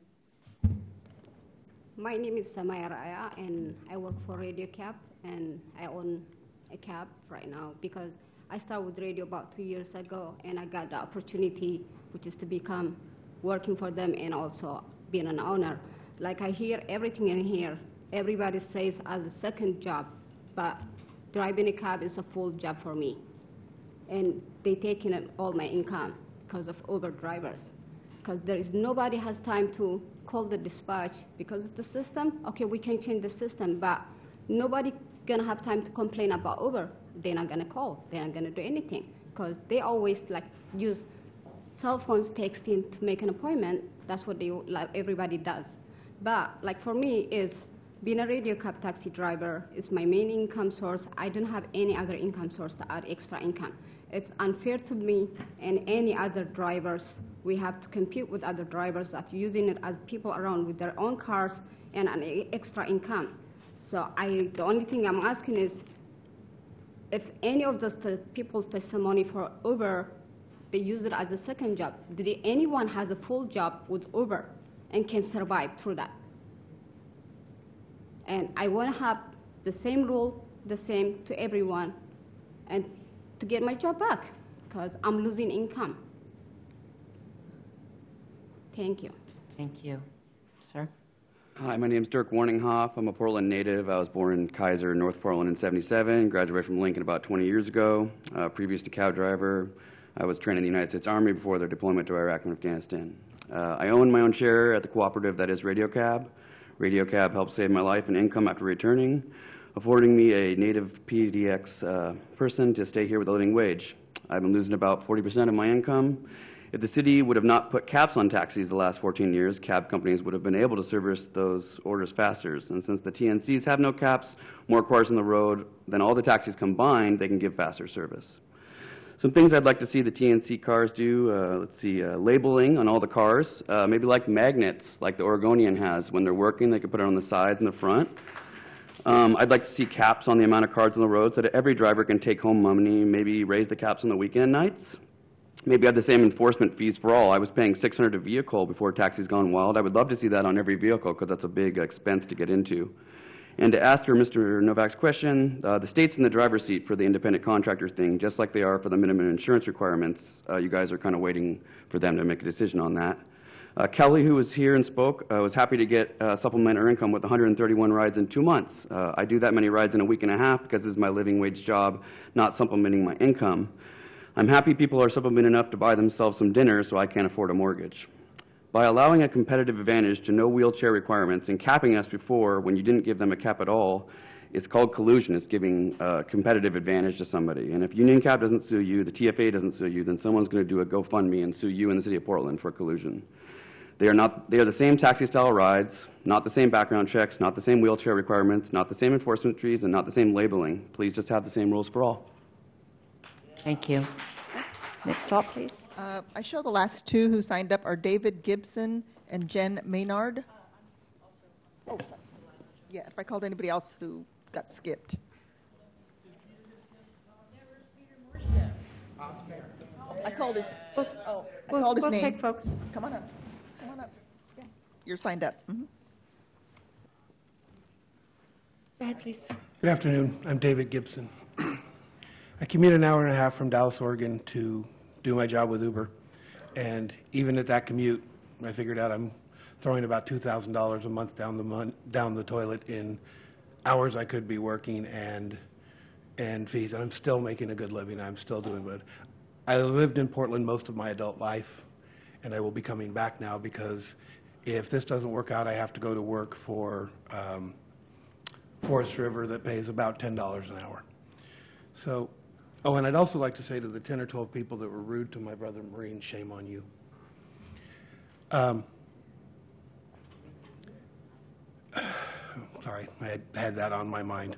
My name is Samaya Raya, and I work for Radio Cab, and I own a cab right now because I started with radio about 2 years ago, and I got the opportunity, which is to become working for them and also being an owner. Like I hear everything in here, everybody says as a second job, but driving a cab is a full job for me. And they taking all my income because of Uber drivers. Because there is nobody has time to call the dispatch because it's the system. Okay, we can change the system, but nobody gonna have time to complain about Uber. They're not gonna call. They're not gonna do anything because they always like use cell phones texting to make an appointment. That's what they like. Everybody does. But like for me is being a radio cab taxi driver is my main income source. I don't have any other income source to add extra income. It's unfair to me and any other drivers. We have to compete with other drivers that are using it as people around with their own cars and an extra income. So the only thing I'm asking is if any of those people's testimony for Uber, they use it as a second job. Did anyone has a full job with Uber and can survive through that? And I want to have the same rule, the same to everyone, and to get my job back because I'm losing income. Thank you. Thank you. Sir? Hi, my name is Dirk Warninghoff. I'm a Portland native. I was born in Kaiser, North Portland in '77, graduated from Lincoln about 20 years ago. Previous to cab driver, I was trained in the United States Army before their deployment to Iraq and Afghanistan. I own my own share at the cooperative that is Radio Cab. Radio Cab helped save my life and income after returning, affording me a native PDX person to stay here with a living wage. I've been losing about 40% of my income. If the city would have not put caps on taxis the last 14 years, cab companies would have been able to service those orders faster. And since the TNCs have no caps, more cars on the road than all the taxis combined, they can give faster service. Some things I'd like to see the TNC cars do, labeling on all the cars, maybe like magnets like the Oregonian has. When they're working, they can put it on the sides and the front. I'd like to see caps on the amount of cars on the road so that every driver can take home money, maybe raise the caps on the weekend nights. Maybe have the same enforcement fees for all. I was paying $600 a vehicle before taxis gone wild. I would love to see that on every vehicle because that's a big expense to get into. And to answer Mr. Novak's question, the state's in the driver's seat for the independent contractor thing, just like they are for the minimum insurance requirements. You guys are kind of waiting for them to make a decision on that. Kelly, who was here and spoke, was happy to get supplementary income with 131 rides in 2 months. I do that many rides in a week and a half because this is my living wage job, not supplementing my income. I'm happy people are supplementing enough to buy themselves some dinner so I can't afford a mortgage. By allowing a competitive advantage to no wheelchair requirements and capping us before when you didn't give them a cap at all, it's called collusion. It's giving a competitive advantage to somebody. And if Union Cab doesn't sue you, the TFA doesn't sue you, then someone's going to do a GoFundMe and sue you in the city of Portland for collusion. They are the same taxi-style rides, not the same background checks, not the same wheelchair requirements, not the same enforcement fees, and not the same labeling. Please just have the same rules for all. Thank you. Next thought, please. I show the last two who signed up are David Gibson and Jen Maynard. Oh, sorry. Yeah, if I called anybody else who got skipped. I called his. Oh, I called his we'll name. take folks. Come on up. Come on up. Yeah. You're signed up. Mm-hmm. Go ahead, please. Good afternoon. I'm David Gibson. I commute an hour and a half from Dallas, Oregon to do my job with Uber. And even at that commute, I figured out I'm throwing about $2,000 a month down the toilet in hours I could be working and fees. And I'm still making a good living. I'm still doing good. I lived in Portland most of my adult life, and I will be coming back now because if this doesn't work out, I have to go to work for Forest River that pays about $10 an hour. So, oh, and I'd also like to say to the 10 or 12 people that were rude to my brother Marine, shame on you. Sorry, I had that on my mind.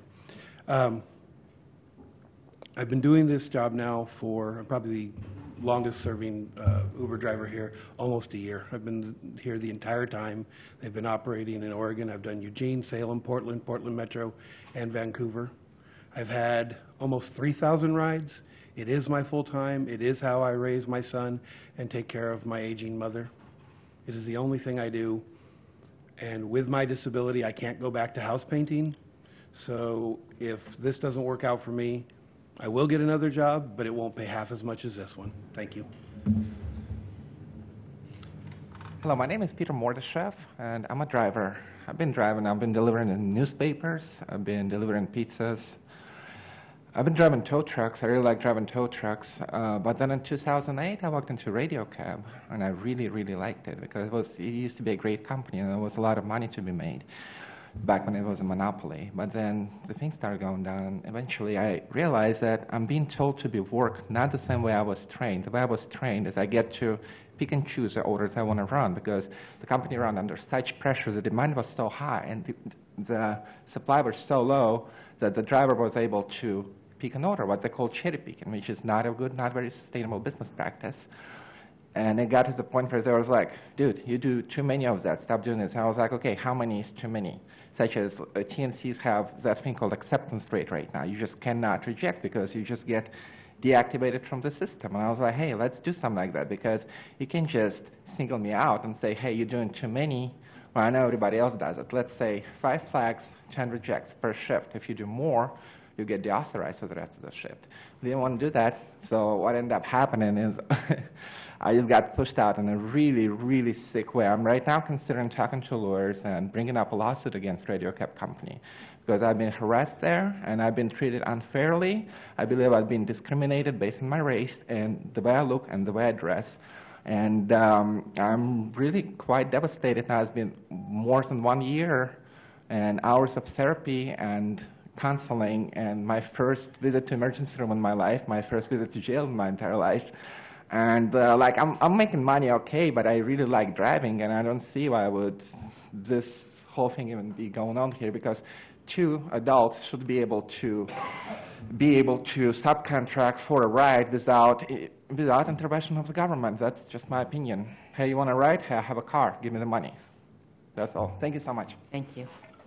I've been doing this job now for probably the longest serving Uber driver here, almost a year. I've been here the entire time. They've been operating in Oregon. I've done Eugene, Salem, Portland Metro, and Vancouver. I've had almost 3,000 rides. It is my full time. It is how I raise my son and take care of my aging mother. It is the only thing I do. And with my disability, I can't go back to house painting. So if this doesn't work out for me, I will get another job, but it won't pay half as much as this one. Thank you. Hello, my name is Peter Mordashev, and I'm a driver. I've been driving. I've been delivering in newspapers. I've been delivering pizzas. I've been driving tow trucks. I really like driving tow trucks. But then in 2008, I walked into Radio Cab, and I really, really liked it because it used to be a great company, and there was a lot of money to be made back when it was a monopoly. But then the things started going down, and eventually I realized that I'm being told to be work not the same way I was trained. The way I was trained is I get to pick and choose the orders I want to run because the company ran under such pressure, the demand was so high, and the supply was so low that the driver was able to pick an order, what they call cherry picking, which is not a good, not very sustainable business practice. And it got to the point where I was like, dude, you do too many of that, stop doing this. And I was like, okay, how many is too many? Such as TNCs have that thing called acceptance rate right now. You just cannot reject because you just get deactivated from the system. And I was like, hey, let's do something like that because you can just single me out and say, hey, you're doing too many. Well, I know everybody else does it. Let's say 5 flags, 10 rejects per shift. If you do more, you get deauthorized for the rest of the shift. We didn't want to do that, so what ended up happening is I just got pushed out in a really, really sick way. I'm right now considering talking to lawyers and bringing up a lawsuit against Radio Cab Company because I've been harassed there and I've been treated unfairly. I believe I've been discriminated based on my race and the way I look and the way I dress. And I'm really quite devastated now. It's been more than 1 year and hours of therapy and counseling and my first visit to emergency room in my life, my first visit to jail in my entire life. And I'm making money okay, but I really like driving and I don't see why would this whole thing even be going on here because 2 adults should be able to subcontract for a ride without intervention of the government. That's just my opinion. Hey, you want a ride? Hey, I have a car. Give me the money. That's all. Thank you so much. Thank you.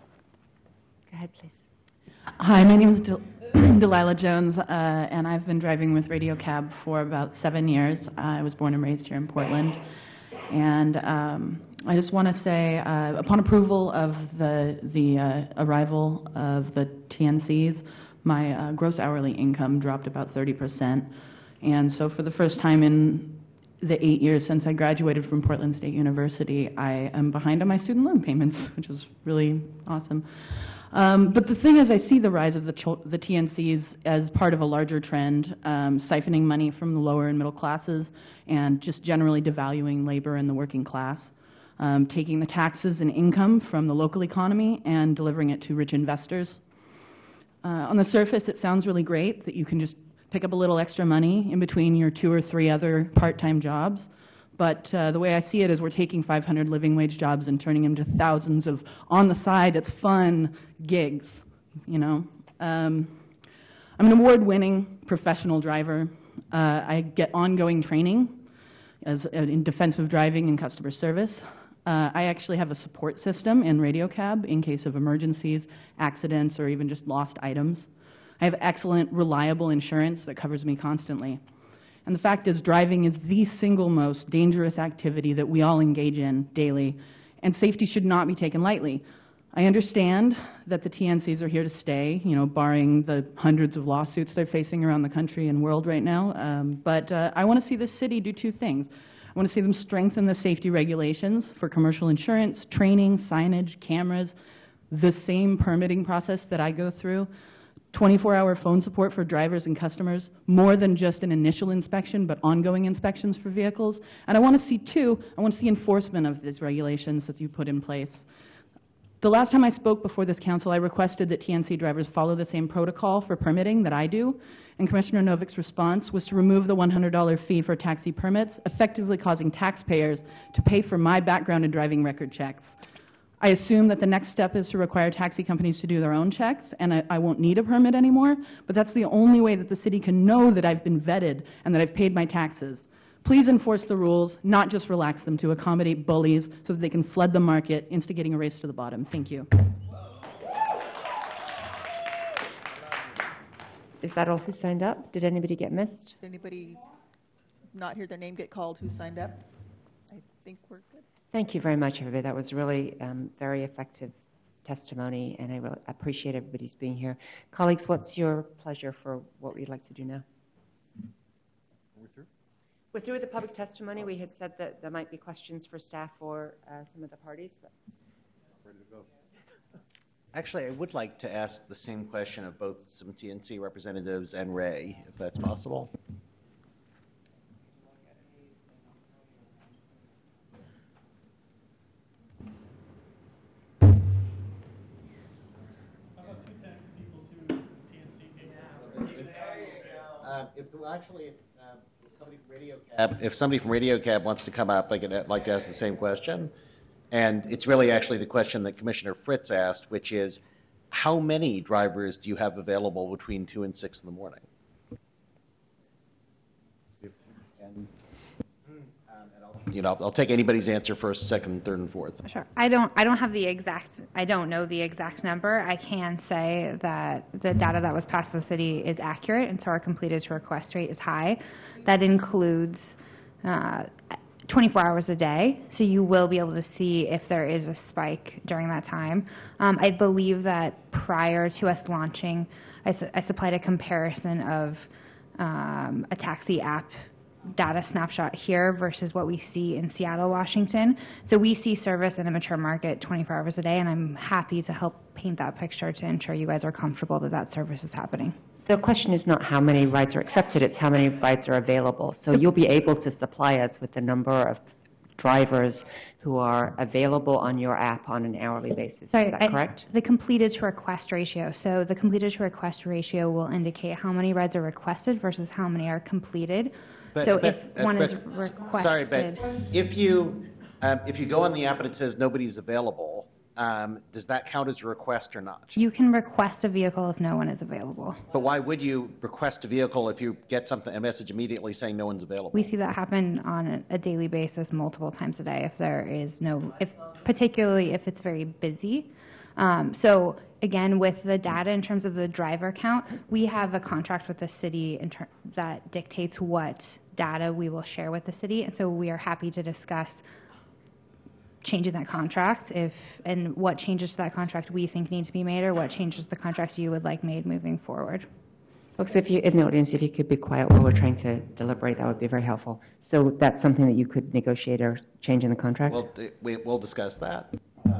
Go ahead, please. Hi, my name is Delilah Jones, and I've been driving with Radio Cab for about 7 years. I was born and raised here in Portland. And I just want to say, upon approval of the arrival of the TNCs, my gross hourly income dropped about 30%. And so for the first time in the 8 years since I graduated from Portland State University, I am behind on my student loan payments, which is really awesome. But the thing is, I see the rise of the TNCs as part of a larger trend, siphoning money from the lower and middle classes and just generally devaluing labor and the working class, taking the taxes and income from the local economy and delivering it to rich investors. On the surface, it sounds really great that you can just pick up a little extra money in between your 2 or 3 other part-time jobs. But the way I see it is we're taking 500 living wage jobs and turning them into thousands of on-the-side, it's fun gigs, you know. I'm an award-winning professional driver. I get ongoing training in defensive driving and customer service. I actually have a support system in Radio Cab in case of emergencies, accidents, or even just lost items. I have excellent, reliable insurance that covers me constantly. And the fact is, driving is the single most dangerous activity that we all engage in daily, and safety should not be taken lightly. I understand that the TNCs are here to stay, barring the hundreds of lawsuits they're facing around the country and world right now. But I want to see this city do two things. I want to see them strengthen the safety regulations for commercial insurance, training, signage, cameras, the same permitting process that I go through, 24-hour phone support for drivers and customers, more than just an initial inspection, but ongoing inspections for vehicles. And I want to see enforcement of these regulations that you put in place. The last time I spoke before this council, I requested that TNC drivers follow the same protocol for permitting that I do, and Commissioner Novik's response was to remove the $100 fee for taxi permits, effectively causing taxpayers to pay for my background and driving record checks. I assume that the next step is to require taxi companies to do their own checks, and I won't need a permit anymore, but that's the only way that the city can know that I've been vetted and that I've paid my taxes. Please enforce the rules, not just relax them to accommodate bullies so that they can flood the market, instigating a race to the bottom. Thank you. Is that all who signed up? Did anybody get missed? Did anybody not hear their name get called who signed up? I think we're good. Thank you very much, everybody. That was really very effective testimony, and I really appreciate everybody's being here. Colleagues, what's your pleasure for what we'd like to do now? We're through with the public testimony. We had said that there might be questions for staff or some of the parties, but ready to go. Actually, I would like to ask the same question of both some TNC representatives and Ray, if that's possible. If somebody from Radio Cab wants to come up, I'd like to ask the same question. And it's really actually the question that Commissioner Fritz asked, which is, how many drivers do you have available between 2 and 6 in the morning? I'll take anybody's answer first, second, third, and fourth. Sure. I don't know the exact number. I can say that the data that was passed to the city is accurate, and so our completed to request rate is high. That includes 24 hours a day, so you will be able to see if there is a spike during that time. I believe that prior to us launching, I supplied a comparison of a taxi app data snapshot here versus what we see in Seattle, Washington. So we see service in a mature market 24 hours a day, and I'm happy to help paint that picture to ensure you guys are comfortable that that service is happening. the question is not how many rides are accepted, it's how many rides are available. So you'll be able to supply us with the number of drivers who are available on your app on an hourly basis. Sorry, is that correct? The completed to request ratio. So the completed to request ratio will indicate how many rides are requested versus how many are completed. If one is requested. Sorry, but if you go on the app and it says nobody's available, does that count as a request or not? You can request a vehicle if no one is available. But why would you request a vehicle if you get a message immediately saying no one's available? We see that happen on a daily basis multiple times a day if there is particularly if it's very busy. So again, with the data in terms of the driver count, we have a contract with the city that dictates what data we will share with the city. And so we are happy to discuss changing that contract and what changes to that contract we think need to be made, or what changes to the contract you would like made moving forward. Folks, in the audience, if you could be quiet while we're trying to deliberate, that would be very helpful. So that's something that you could negotiate or change in the contract? Well, we'll discuss that.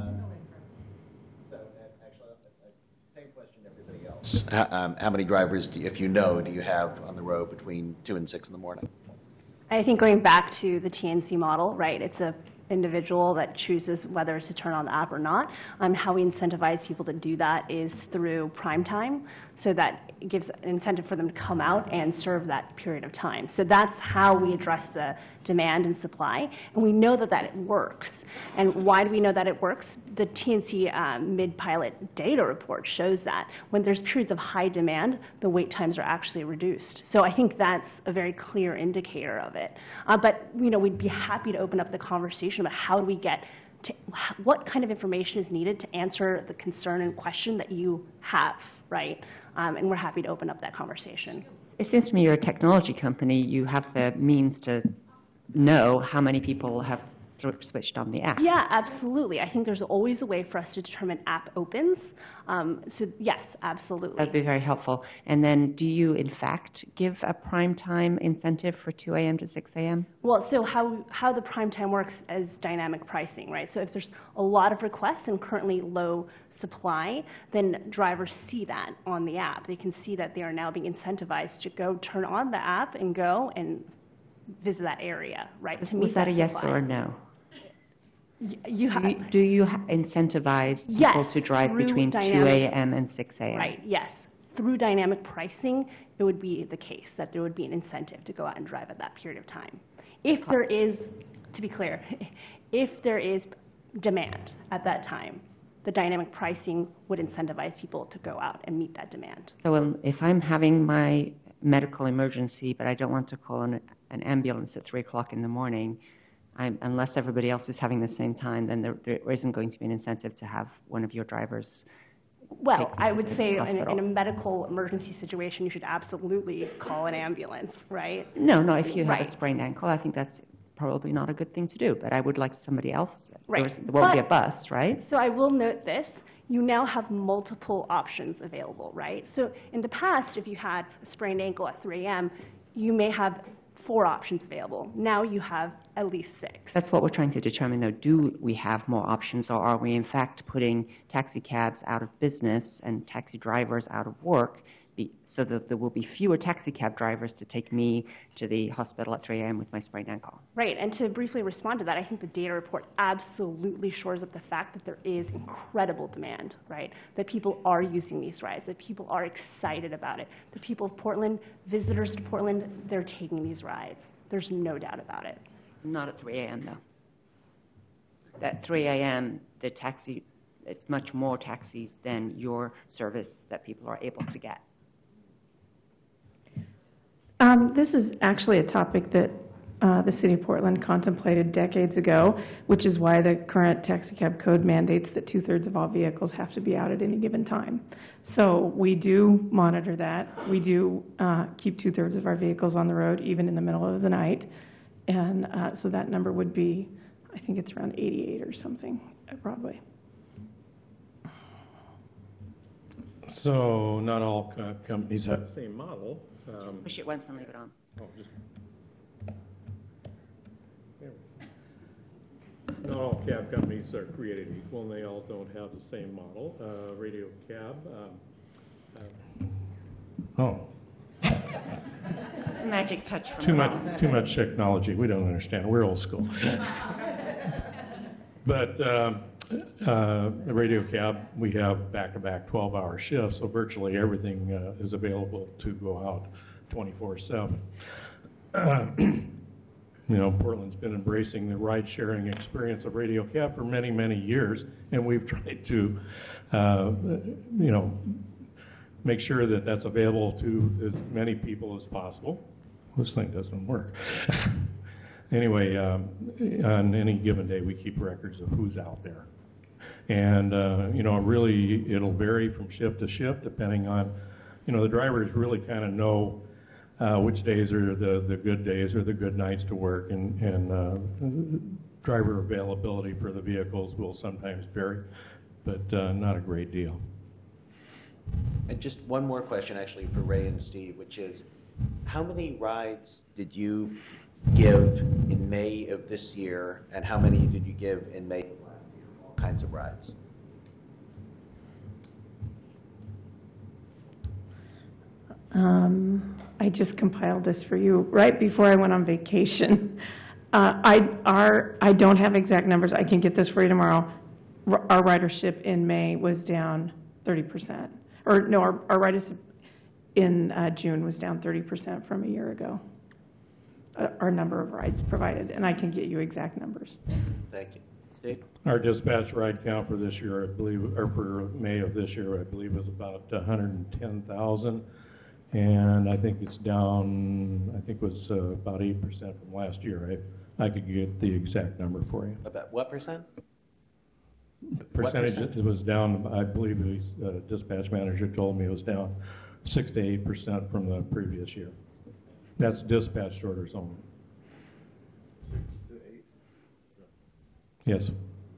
Same question to everybody else. How many drivers, if you know, do you have on the road between 2 and 6 in the morning? I think going back to the TNC model, right, it's a individual that chooses whether to turn on the app or not. How we incentivize people to do that is through prime time, so that it gives an incentive for them to come out and serve that period of time. So that's how we address the demand and supply, and we know that it works. And why do we know that it works? The TNC mid-pilot data report shows that when there's periods of high demand, the wait times are actually reduced. So I think that's a very clear indicator of it. But we'd be happy to open up the conversation about how do we get to what kind of information is needed to answer the concern and question that you have, right? And we're happy to open up that conversation. It seems to me you're a technology company. You have the means to know how many people have switched on the app. Yeah, absolutely. I think there's always a way for us to determine app opens. So yes, absolutely. That'd be very helpful. And then do you, in fact, give a prime time incentive for 2 a.m. to 6 a.m.? Well, so how the prime time works is dynamic pricing, right? So if there's a lot of requests and currently low supply, then drivers see that on the app. They can see that they are now being incentivized to go turn on the app and go and visit that area, right? Was that a yes or a no? Do you incentivize people Yes, to drive through between 2 dynamic- a.m. and 6 a.m.? Right, yes. Through dynamic pricing, it would be the case that there would be an incentive to go out and drive at that period of time. If there is, to be clear, if there is demand at that time, the dynamic pricing would incentivize people to go out and meet that demand. So if I'm having my medical emergency, but I don't want to call an ambulance at 3 o'clock in the morning, unless everybody else is having the same time, then there isn't going to be an incentive to have one of your drivers. Well, I would the say hospital. in a medical emergency situation, you should absolutely call an ambulance, right? No, if you have a Right. sprained ankle, I think that's probably not a good thing to do, but I would like somebody else. Right. There won't be a But- bus, right? So I will note this. You now have multiple options available, right? So in the past, if you had a sprained ankle at 3 a.m., you may have 4 options available. Now you have at least 6. That's what we're trying to determine, though. Do we have more options, or are we, in fact, putting taxi cabs out of business and taxi drivers out of work so that there will be fewer taxi cab drivers to take me to the hospital at 3 a.m. with my sprained ankle? Right, and to briefly respond to that, I think the data report absolutely shores up the fact that there is incredible demand, right? That people are using these rides, that people are excited about it. The people of Portland, visitors to Portland, they're taking these rides. There's no doubt about it. Not at 3 a.m., though. At 3 a.m., it's much more taxis than your service that people are able to get. This is actually a topic that the City of Portland contemplated decades ago, which is why the current taxi cab code mandates that 2/3 of all vehicles have to be out at any given time. So we do monitor that. We do keep 2/3 of our vehicles on the road, even in the middle of the night. And so that number would be, I think it's around 88 or something at Broadway. So not all companies have the same model. Just push it once and leave it on. Not all cab companies are created equal, and they all don't have the same model. Radio cab. It's the magic touch from Too much technology. We don't understand. We're old school. But the radio cab, we have back-to-back 12-hour shifts, so virtually everything is available to go out 24/7. Portland's been embracing the ride-sharing experience of radio cab for many, many years, and we've tried to, make sure that that's available to as many people as possible. This thing doesn't work. Anyway, on any given day, we keep records of who's out there. And, really, it'll vary from shift to shift depending on, the drivers really kind of know which days are the good days or the good nights to work, and driver availability for the vehicles will sometimes vary, but not a great deal. And just one more question, actually, for Ray and Steve, which is, how many rides did you give in May of this year, and how many did you give in May of last year? All kinds of rides. I just compiled this for you right before I went on vacation. I don't have exact numbers. I can get this for you tomorrow. Our ridership in May was down 30%. Or no, our ridership in June was down 30% from a year ago. Our number of rides provided, and I can get you exact numbers. Thank you. Steve? Our dispatch ride count for this year, I believe, or for May of this year, I believe, was about 110,000. And I think it's down, I think it was about 8% from last year. I could get the exact number for you. About what percent? The percentage, it was down, I believe the dispatch manager told me it was down 6 to 8% from the previous year. That's dispatched orders only. 6 to 8? Yes.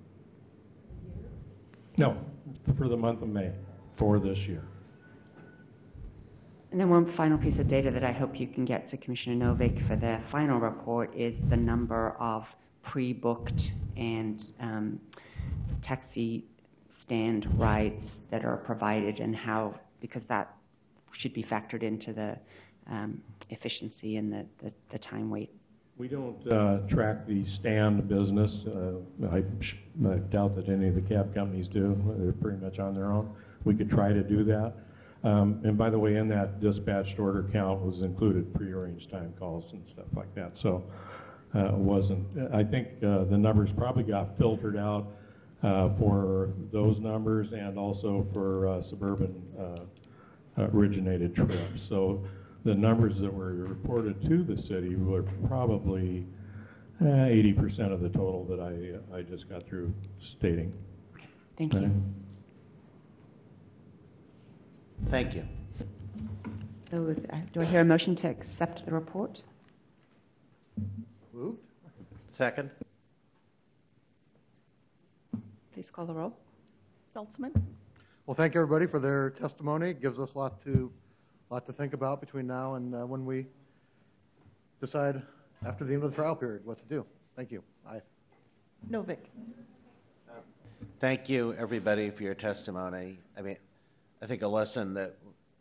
No, for the month of May for this year. And then one final piece of data that I hope you can get to Commissioner Novick for the final report is the number of pre-booked and taxi stand rides that are provided and how, because that should be factored into the efficiency and the time wait. We don't track the stand business. I doubt that any of the cab companies do. They're pretty much on their own. We could try to do that. And by the way, in that dispatched order count was included prearranged time calls and stuff like that. So it wasn't, I think the numbers probably got filtered out for those numbers and also for suburban originated trips. So the numbers that were reported to the city were probably 80% of the total that I just got through stating. Thank you. Thank you. So do I hear a motion to accept the report? Moved. Second. Please call the roll. Saltzman? Well, thank everybody for their testimony. It gives us a lot to think about between now and when we decide after the end of the trial period what to do. Thank you. Aye. Novick. Thank you, everybody, for your testimony. I mean, I think a lesson that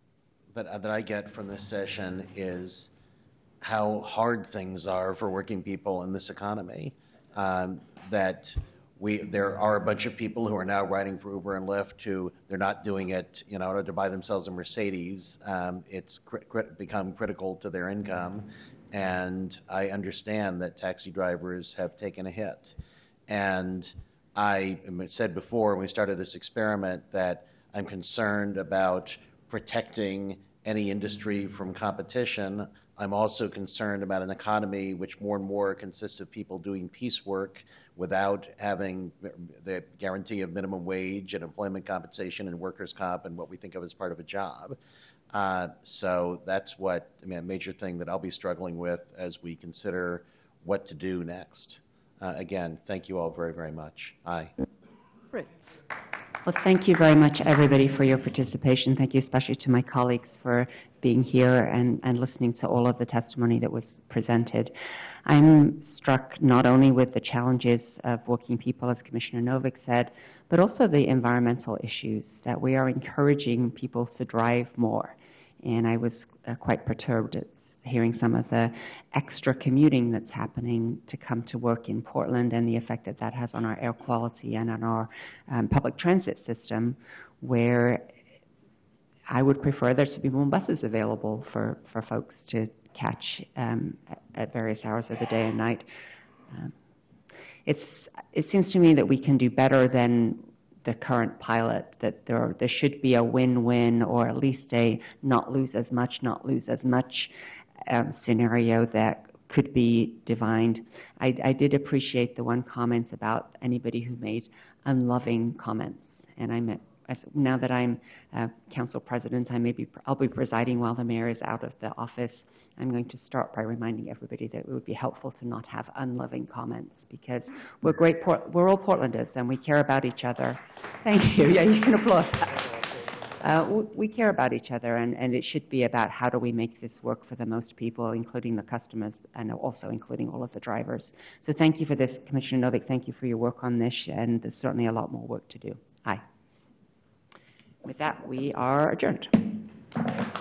I get from this session is how hard things are for working people in this economy. That there are a bunch of people who are now riding for Uber and Lyft who they're not doing it, in order to buy themselves a Mercedes. It's become critical to their income, and I understand that taxi drivers have taken a hit. And I said before when we started this experiment that I'm concerned about protecting any industry from competition. I'm also concerned about an economy which more and more consists of people doing piecework without having the guarantee of minimum wage and employment compensation and workers' comp and what we think of as part of a job. So that's a major thing that I'll be struggling with as we consider what to do next. Again, thank you all very, very much. Aye. Fritz. Well, thank you very much, everybody, for your participation. Thank you especially to my colleagues for being here and listening to all of the testimony that was presented. I'm struck not only with the challenges of working people, as Commissioner Novick said, but also the environmental issues, that we are encouraging people to drive more. And I was quite perturbed at hearing some of the extra commuting that's happening to come to work in Portland and the effect that that has on our air quality and on our public transit system, where I would prefer there to be more buses available for folks to catch at various hours of the day and night. It seems to me that we can do better than the current pilot, that there should be a win-win, or at least a not lose as much scenario that could be divined. I did appreciate the one comment about anybody who made unloving comments, and now that I'm council president, I'll be presiding while the mayor is out of the office. I'm going to start by reminding everybody that it would be helpful to not have unloving comments, because we're all Portlanders and we care about each other. Thank you. Yeah, you can applaud that. We care about each other, and it should be about how do we make this work for the most people, including the customers and also including all of the drivers. So thank you for this, Commissioner Novick. Thank you for your work on this, and there's certainly a lot more work to do. Aye. With that, we are adjourned.